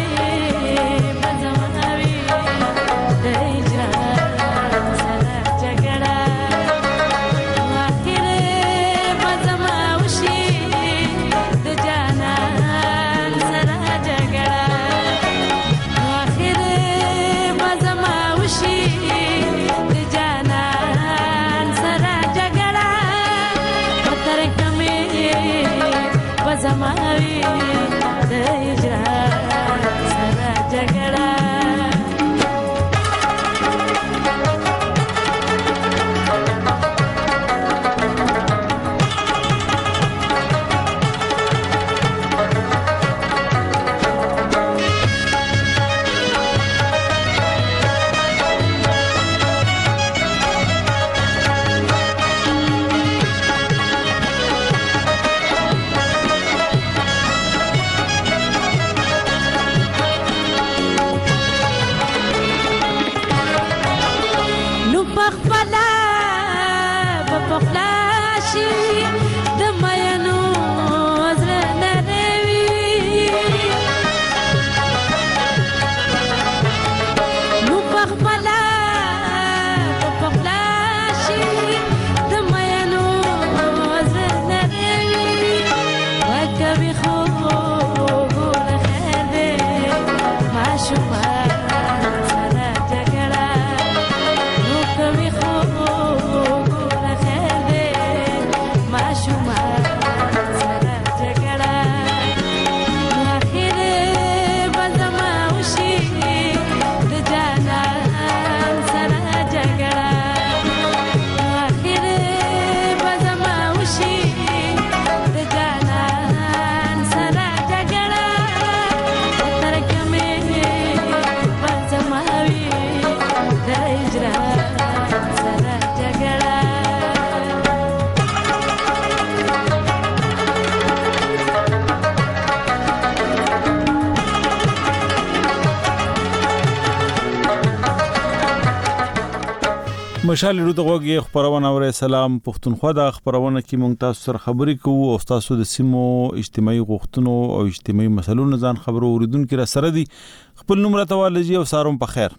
مشال رو دغه خبرونه اور سلام پښتونخوا د خبرونه کې مونږ تاسو سره خبرې کوو او تاسو د سیمو اجتماعي غوښتنو او اجتماعي مسلو نه ځان خبرو اوریدونکو را سره دي خپل نمبر ته والجی او ساروم په خیر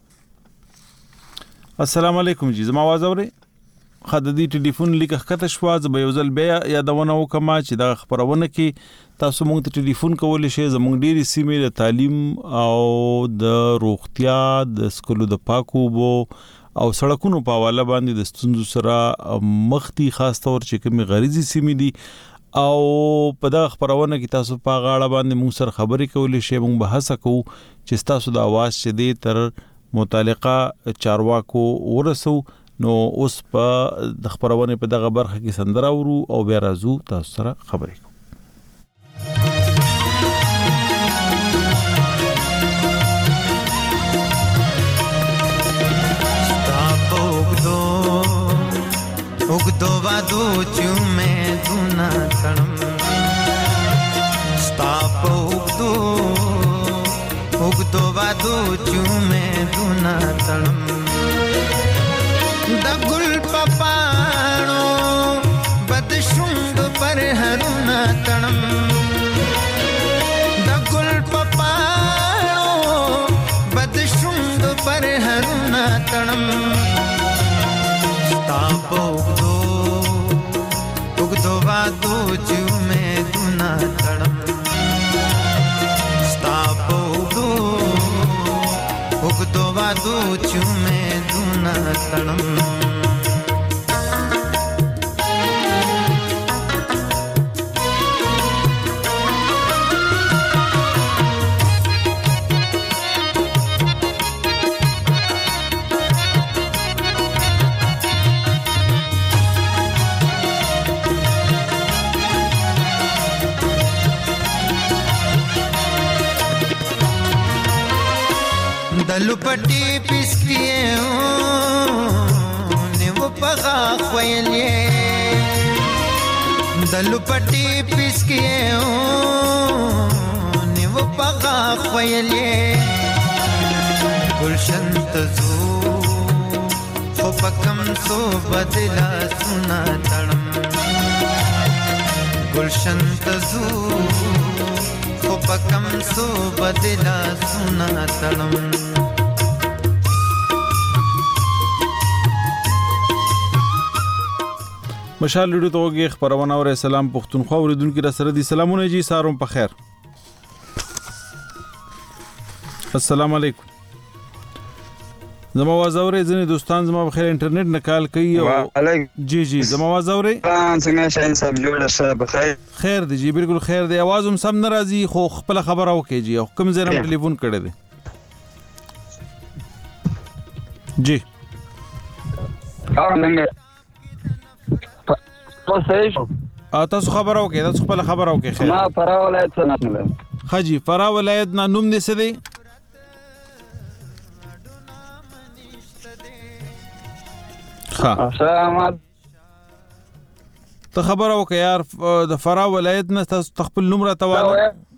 السلام علیکم جی زما आवाज اوري خدای ټلیفون لیکه کته شواز به یوزل بیا یادونه وکما چې د خبرونه کې تاسو مونږ ته ټلیفون کول شي زمونږ ډيري سیمې د تعلیم او د روغتیا د سکولو د پاکو بو او سړکونو په حواله باندې د ستونزو سره مختی خاص تور چې کومي غریزي سیمې دي او په دا خبرونه کې تاسو په غاړه باندې موږ سره خبرې کولې شي موږ بحث کوو چې تاسو د आवाज چې دی تر متعلقه چارواکو ورسو نو اوس په د خبرونه په دغه برخه کې سندره ورو او بیا راځو تاسو سره خبرې کوو دنا تړم د ګل پپانو بد شوند پر هرنا تړم د ګل پپانو بد شوند پر هرنا تړم تابو دو وګدو وادو چې مې دنا تړم تابو دو وګدو وادو چې مې دنا تړم دلو پټي پسکیه نیو پغا خویلې دلو پټي پسکیه نیو پغا خویلې گلشن تزو خو پکم سو بدلا سنا تړم گلشن تزو خو پکم سو بدلا سنا تړم مشال لډو توګه خبرونه اور سلام پښتونخوا اوریدونکو را سره دي سلامونه جی ساروم په خیر السلام علیکم زما आवाज اوري ځنې دوستان زما په خیر انټرنیټ نکال کوي او جی جی زما आवाज اوري څنګه شین صاحب جوړ شه بخیر خیر دی جی بالکل خیر دی आवाज هم سم ناراضي خو خپل خبر او کې جی او کوم ځای نه ټلیفون کړی دی جی او نن تاسو خبر او کې تاسو خپل خبر او کې خیر ما فرا ولایت څخه نه خاجي فرا ولایت نه نوم دې څه دی ها ته خبر او کې یار د فرا ولایت نه تاسو خپل نوم را تواله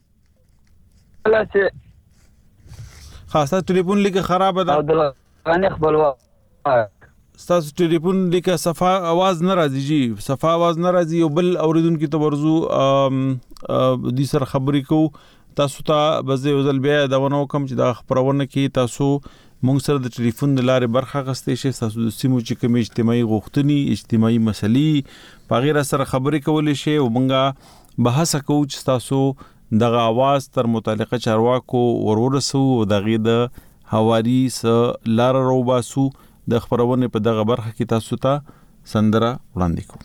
خاصه ټلیفون لیک خراب ده عبد الله غنی خپل ستاسو ټلیفون لیکه صفه आवाज نه راځي جی صفه आवाज نه راځي او بل اوریدونکو ته ورزو د سر خبرې کو تاسو ته بزې وزل بیا دا ونه کوم چې دا خبرونه کې تاسو مونږ سره د ټلیفون د لارې برخه غستې شي تاسو د سیمو چې کوم اجتماعي غوښتنې اجتماعي مسلې په غیر سره خبرې کولې شي او مونږه بحث کوو چې تاسو دغه आवाज تر متعلقه چارواکو ورورسو او دغه د حواري س لار روباسو د خبرونه په دغه برخه کې تاسو ته سندره وړاندې کوم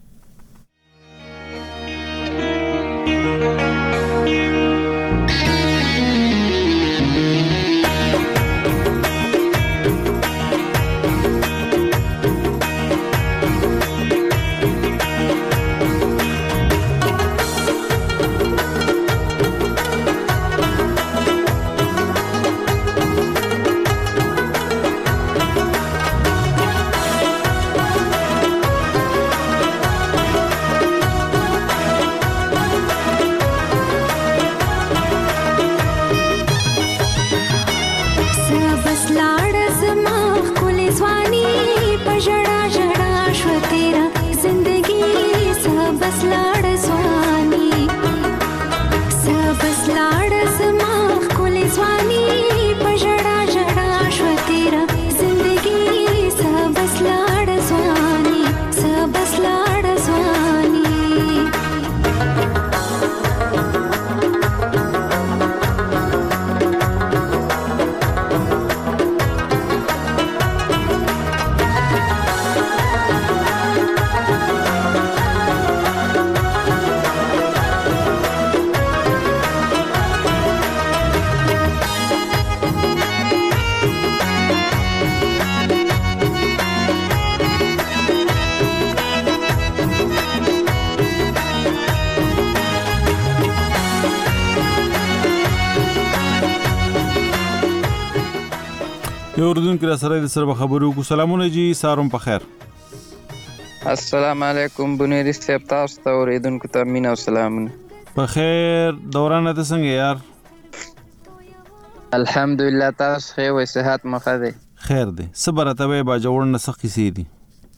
یو اردن کې سره د سره خبرو کو سلامونه جی ساروم په خیر السلام علیکم بنيري صاحب تاسو ته اوریدونکو ته مين او سلام په خیر دوران ته څنګه یار الحمدلله تاسو ښه وای صحت مخه دی خیر دی صبر ته به با جوړ نه سخی سي دي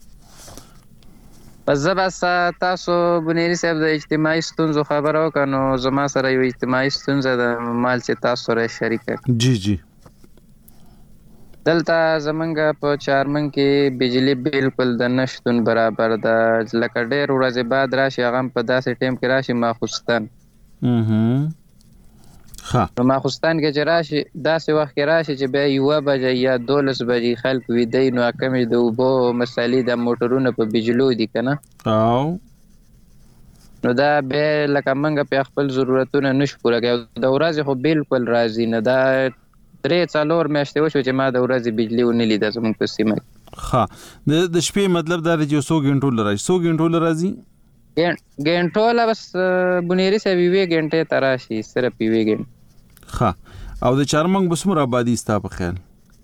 پس بس تاسو بنيري صاحب د اجتماعي ستونزو خبرو کنو زما سره یو اجتماعي ستونزه د مال چې تاسو سره شریک جی جی دلته زمونږ په چارمن کې بجلی بالکل د نشتون برابر ده لکه ډېر ورځې بعد راشي هغه په داسې ټیم کې راشي ماخوستن ها نو ماخوستن کې چې راشي داسې وخت کې راشي چې بیا یوه بجه یا دولس بجې خلک ویده نو کمې د اوبو مسالې د موټرونه په بجلو دي که نه او نو دا بیا لکه موږ په خپل ضرورتونه نشو پوره کوي د ورځې خو بالکل راځي نه دا درې څلور میاشتې وشو چې ما د ورځې بجلی ونه لیده زموږ په سیمه کې ها د شپې مطلب دا چې څو غنټو لري څو غنټو لري غنټو لا بس بنيري صاحب یوې غنټې ته راشي صرف یوې غنټې ها او د چارمنګ بسمره آبادی ستا په خیال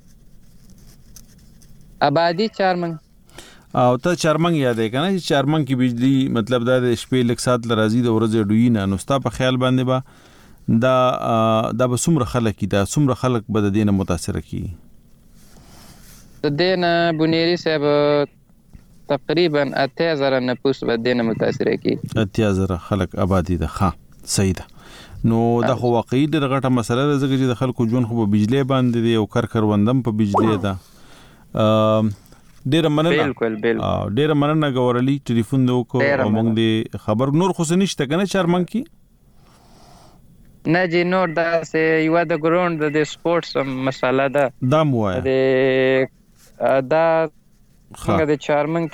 آبادی چارمنګ او ته چارمنګ یادې کنه چې چارمنګ کې بجلی مطلب دا د شپې لک سات لرازي د ورځې ډوی نه نو ستا په خیال باندې با دا دا به څومره خلک دا څومره خلک به د دینه متاثر کی د دینه بنيري صاحب تقریبا اته زره نفوس به دینه متاثر کی اته زره خلک آبادی ده ها صحیح ده نو دا خو واقعي د غټه مسله ده چې د خلکو ژوند خو په بجلی باندې دی او کار کروندم په بجلی ده ډیر مننه بالکل بالکل ډیر مننه غوړلی ټلیفون دو کو او موږ دی خبر نور خو نشته کنه چارمنګ کی نه جی نور دا سه یو د ګراوند د سپورتس مساله ده دا موه د دا څنګه د چارمنګ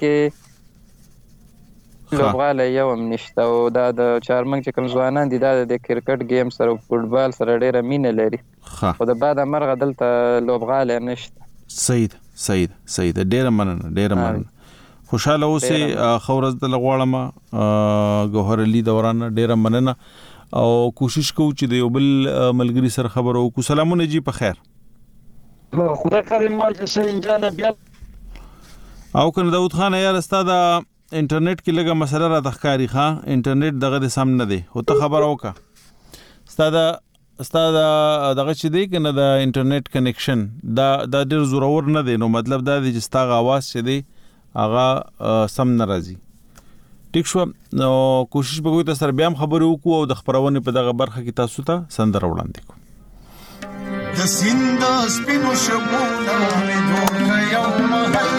کې لوبغاله یو هم نشته او دا د چارمنګ چې کوم ځوانان دي دا د کرکټ گیم سره فوټبال سره ډیره مینه لري خو د بعد مرغه دلته لوبغاله نشته صحیح صحیح صحیح ډیره مننه ډیره مننه خوشاله اوسې خورز د لغواړم ګوهر علي دوران ډیره مننه او کوشش کوو چې د یو بل ملګری سره خبرو کو سلامونه جی په خیر خدای خیر مال حسین جان بیا او کنه داود خان یار استاد انټرنیټ کې لګه مسله را تخکاری ښا انټرنیټ دغه د سم نه دی او ته خبر اوکا استاد استاد دغه چې دی کنه د انټرنیټ کنیکشن دا د ډیر زورور نه دی نو مطلب دا دی چې ستاسو आवाज چې دی هغه سم نه راځي ټیک شو نو کوشش وکړو تاسو سره بیا خبرې وکړو او د خبرونه په دغه برخه کې تاسو ته سندره وړاندې کوم د سیند سپینو شبونه مې جوړ یو محل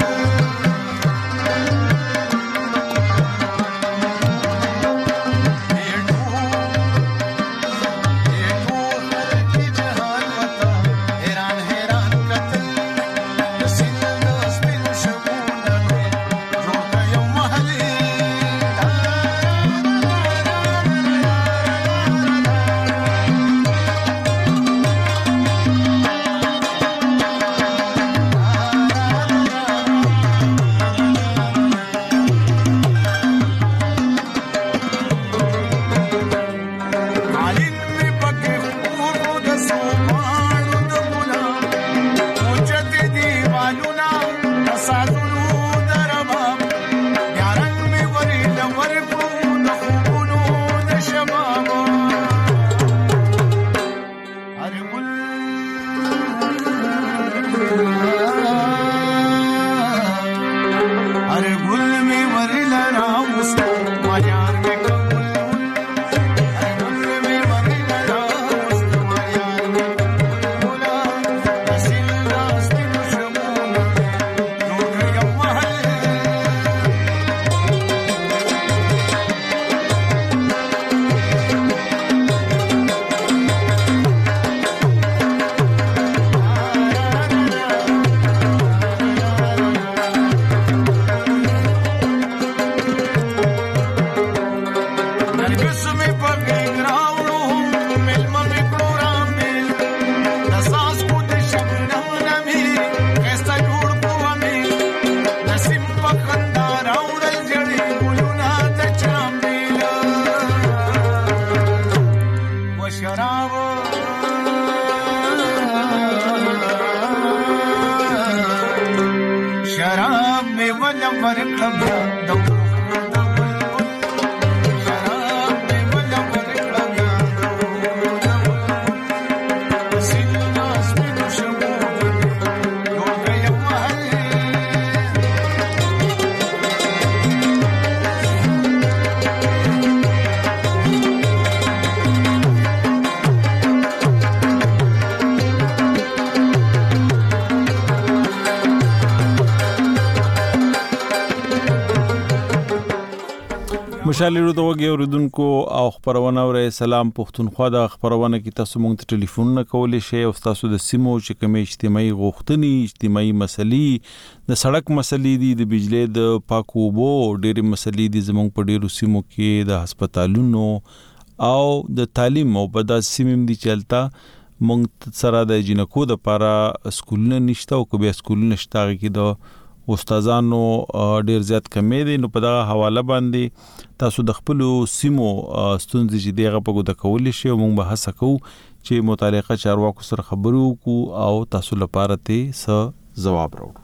مشال ریډیو ته وګورئ اوریدونکو او خبرونه اورئ. سلام پښتونخوا د خبرونه کې تاسو مونږ ته ټلیفون نه کولای شئ او تاسو د سیمو چې کومې اجتماعي غوښتنې اجتماعي مسلې د سړک مسلې دي د بجلی د پاکو اوبو ډېرې مسلې دي زموږ په ډېرو سیمو کې د هسپتالونو او د تعلیم او په داسې سیمې دي چې هلته مونږ سره د جنکو د لپاره سکولونه نشته او که بیا سکولونه شته هغې کې د استادانو ډیر زیات کمې دي. نو په دغه حواله باندې تاسو د خپل سیمو ستونزې چې دغه په ګوته کولی شئ او موږ به هڅه کوو چې متعلقه چارواکو سره خبرې وکړو او تاسو لپاره ته څه ځواب راوړو.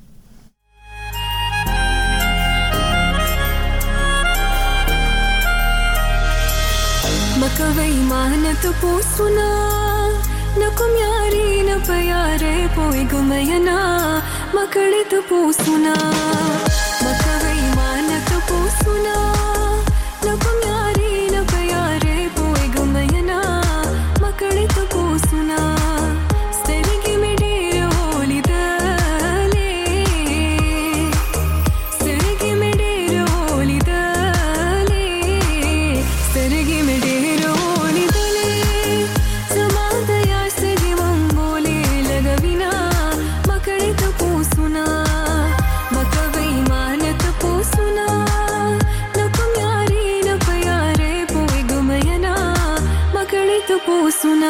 مکوي مانت پوسونا نکم یاری نه پیاره پوي ګمينا مکړې ته پوسونا مکوي مانت پوسونا نکم یاری نه پیاره پوي ګمينا مکړې ته پوسونا سترګې مې ډېر ولیدلې سترګې مې ډېر ولیدلې سترګې مې ډېر Pusuna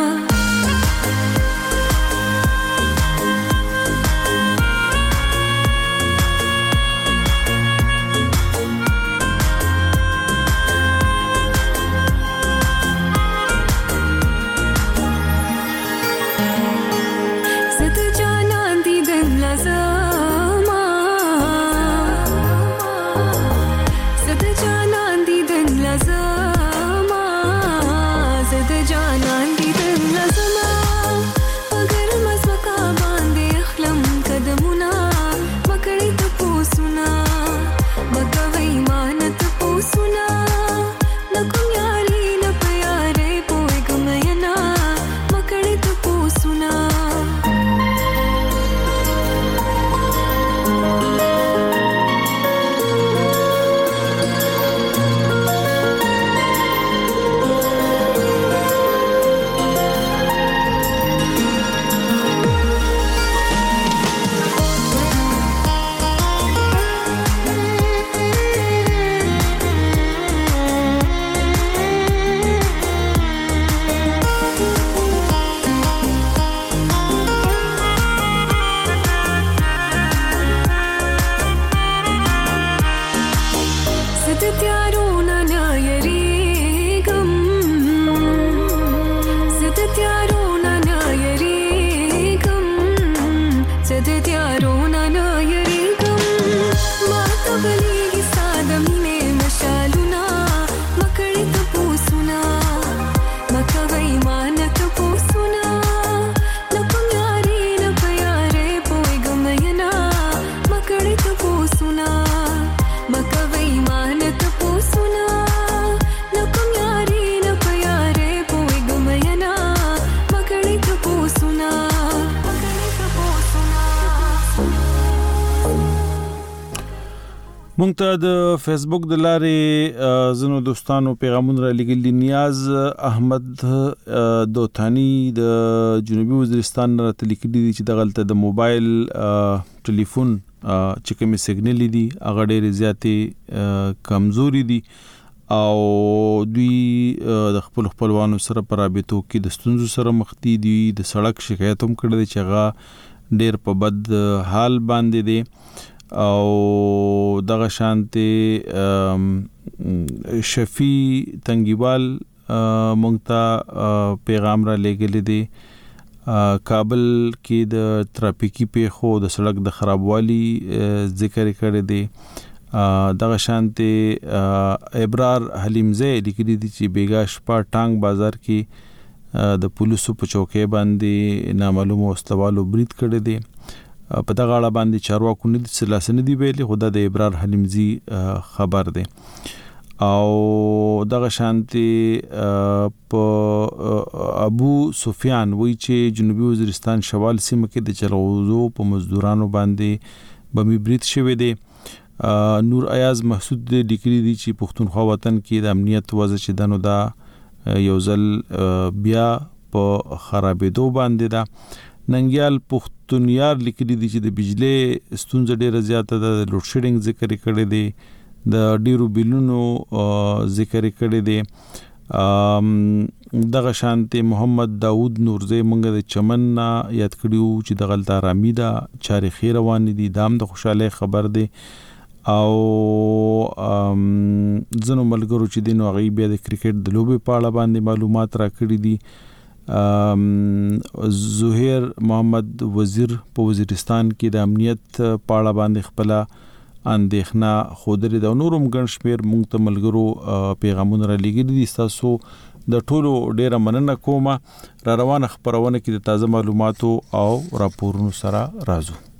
Sat janan di dan lazama Sat janan di dan lazama جانان دي د لازمه اگر مسکا باندې اخلم قدمونه مکړې ته پوسونه مکوي مانت پوسونه نکم یاري نه پیاره پوي ګمينا مکړې ته پوسونه مونږ ته د فیسبوک د لارې زنو دوستانو پیغامونه را لګل. نیاز احمد دوتانی د جنوبي وزیرستان راته لیکلي دي چې دغلته د موبایل ټلیفون چې کومې سیګنل دي هغه ډېرې زیاتې کمزوري دي او دوی د خپل خپلوانو سره په رابطو کې د ستونزو سره مخ دي. د سړک شکایت هم کړی دی چې هغه ډېر په بد حال باندې دی او دغه شانته شفی تنگیوال مونږ ته پیغام را لګلې دي. کابل کې د ترافیکي پیښو د سړک د خرابوالي ذکر کړی دی. دغه شانته ابرار حلیمزه لیکلي دي چې بیګا شپه ټانګ بازار کې د پولیسو په چوکۍ باندې نامعلوم وسلوالو برید کړی دی. په دغه اړه باندې چارواکو نه دي سلاسه نه دی ویلي خو د ابرار حلیمزي خبر دی. او دغه شانتي په ابو سفیان وی چې جنوبي وزیرستان شوال سیمه کې د چلغوزو په مزدورانو باندې بمی برید شوی دی. نور ایاز محسود د لیکلي دي چې پښتونخوا وطن کې د امنیت وضع چې دنو دا یو ځل بیا په خرابېدو باندې دا ننګیال پښتونیار لیکلي دي چې د بجلی ستونزه ډیره زیاته ده، د لوډ شیډینګ ذکر کړی دی، د ډیرو بیلونو ذکر کړی دی. دغه شانته محمد داوود نورزی مونږ د چمن یاد کړیو چې د غلطه رامي دا چاري خیر روان دي، دام د خوشاله خبر دی. او زنو ملګرو چې دین او غي بیا د کرکټ د لوبې په اړه باندې معلومات را کړی دي. زهیر محمد وزیر په وزیرستان کې د امنیت په اړه باندې خپل اندېښنه خودري د نورم ګڼ شمیر مونږ ته ملګرو پیغامونه را لګیدي دي. تاسو د ټولو ډیره مننه کوم. را روانه خبرونه کې د تازه معلوماتو او راپورونو سره راځو.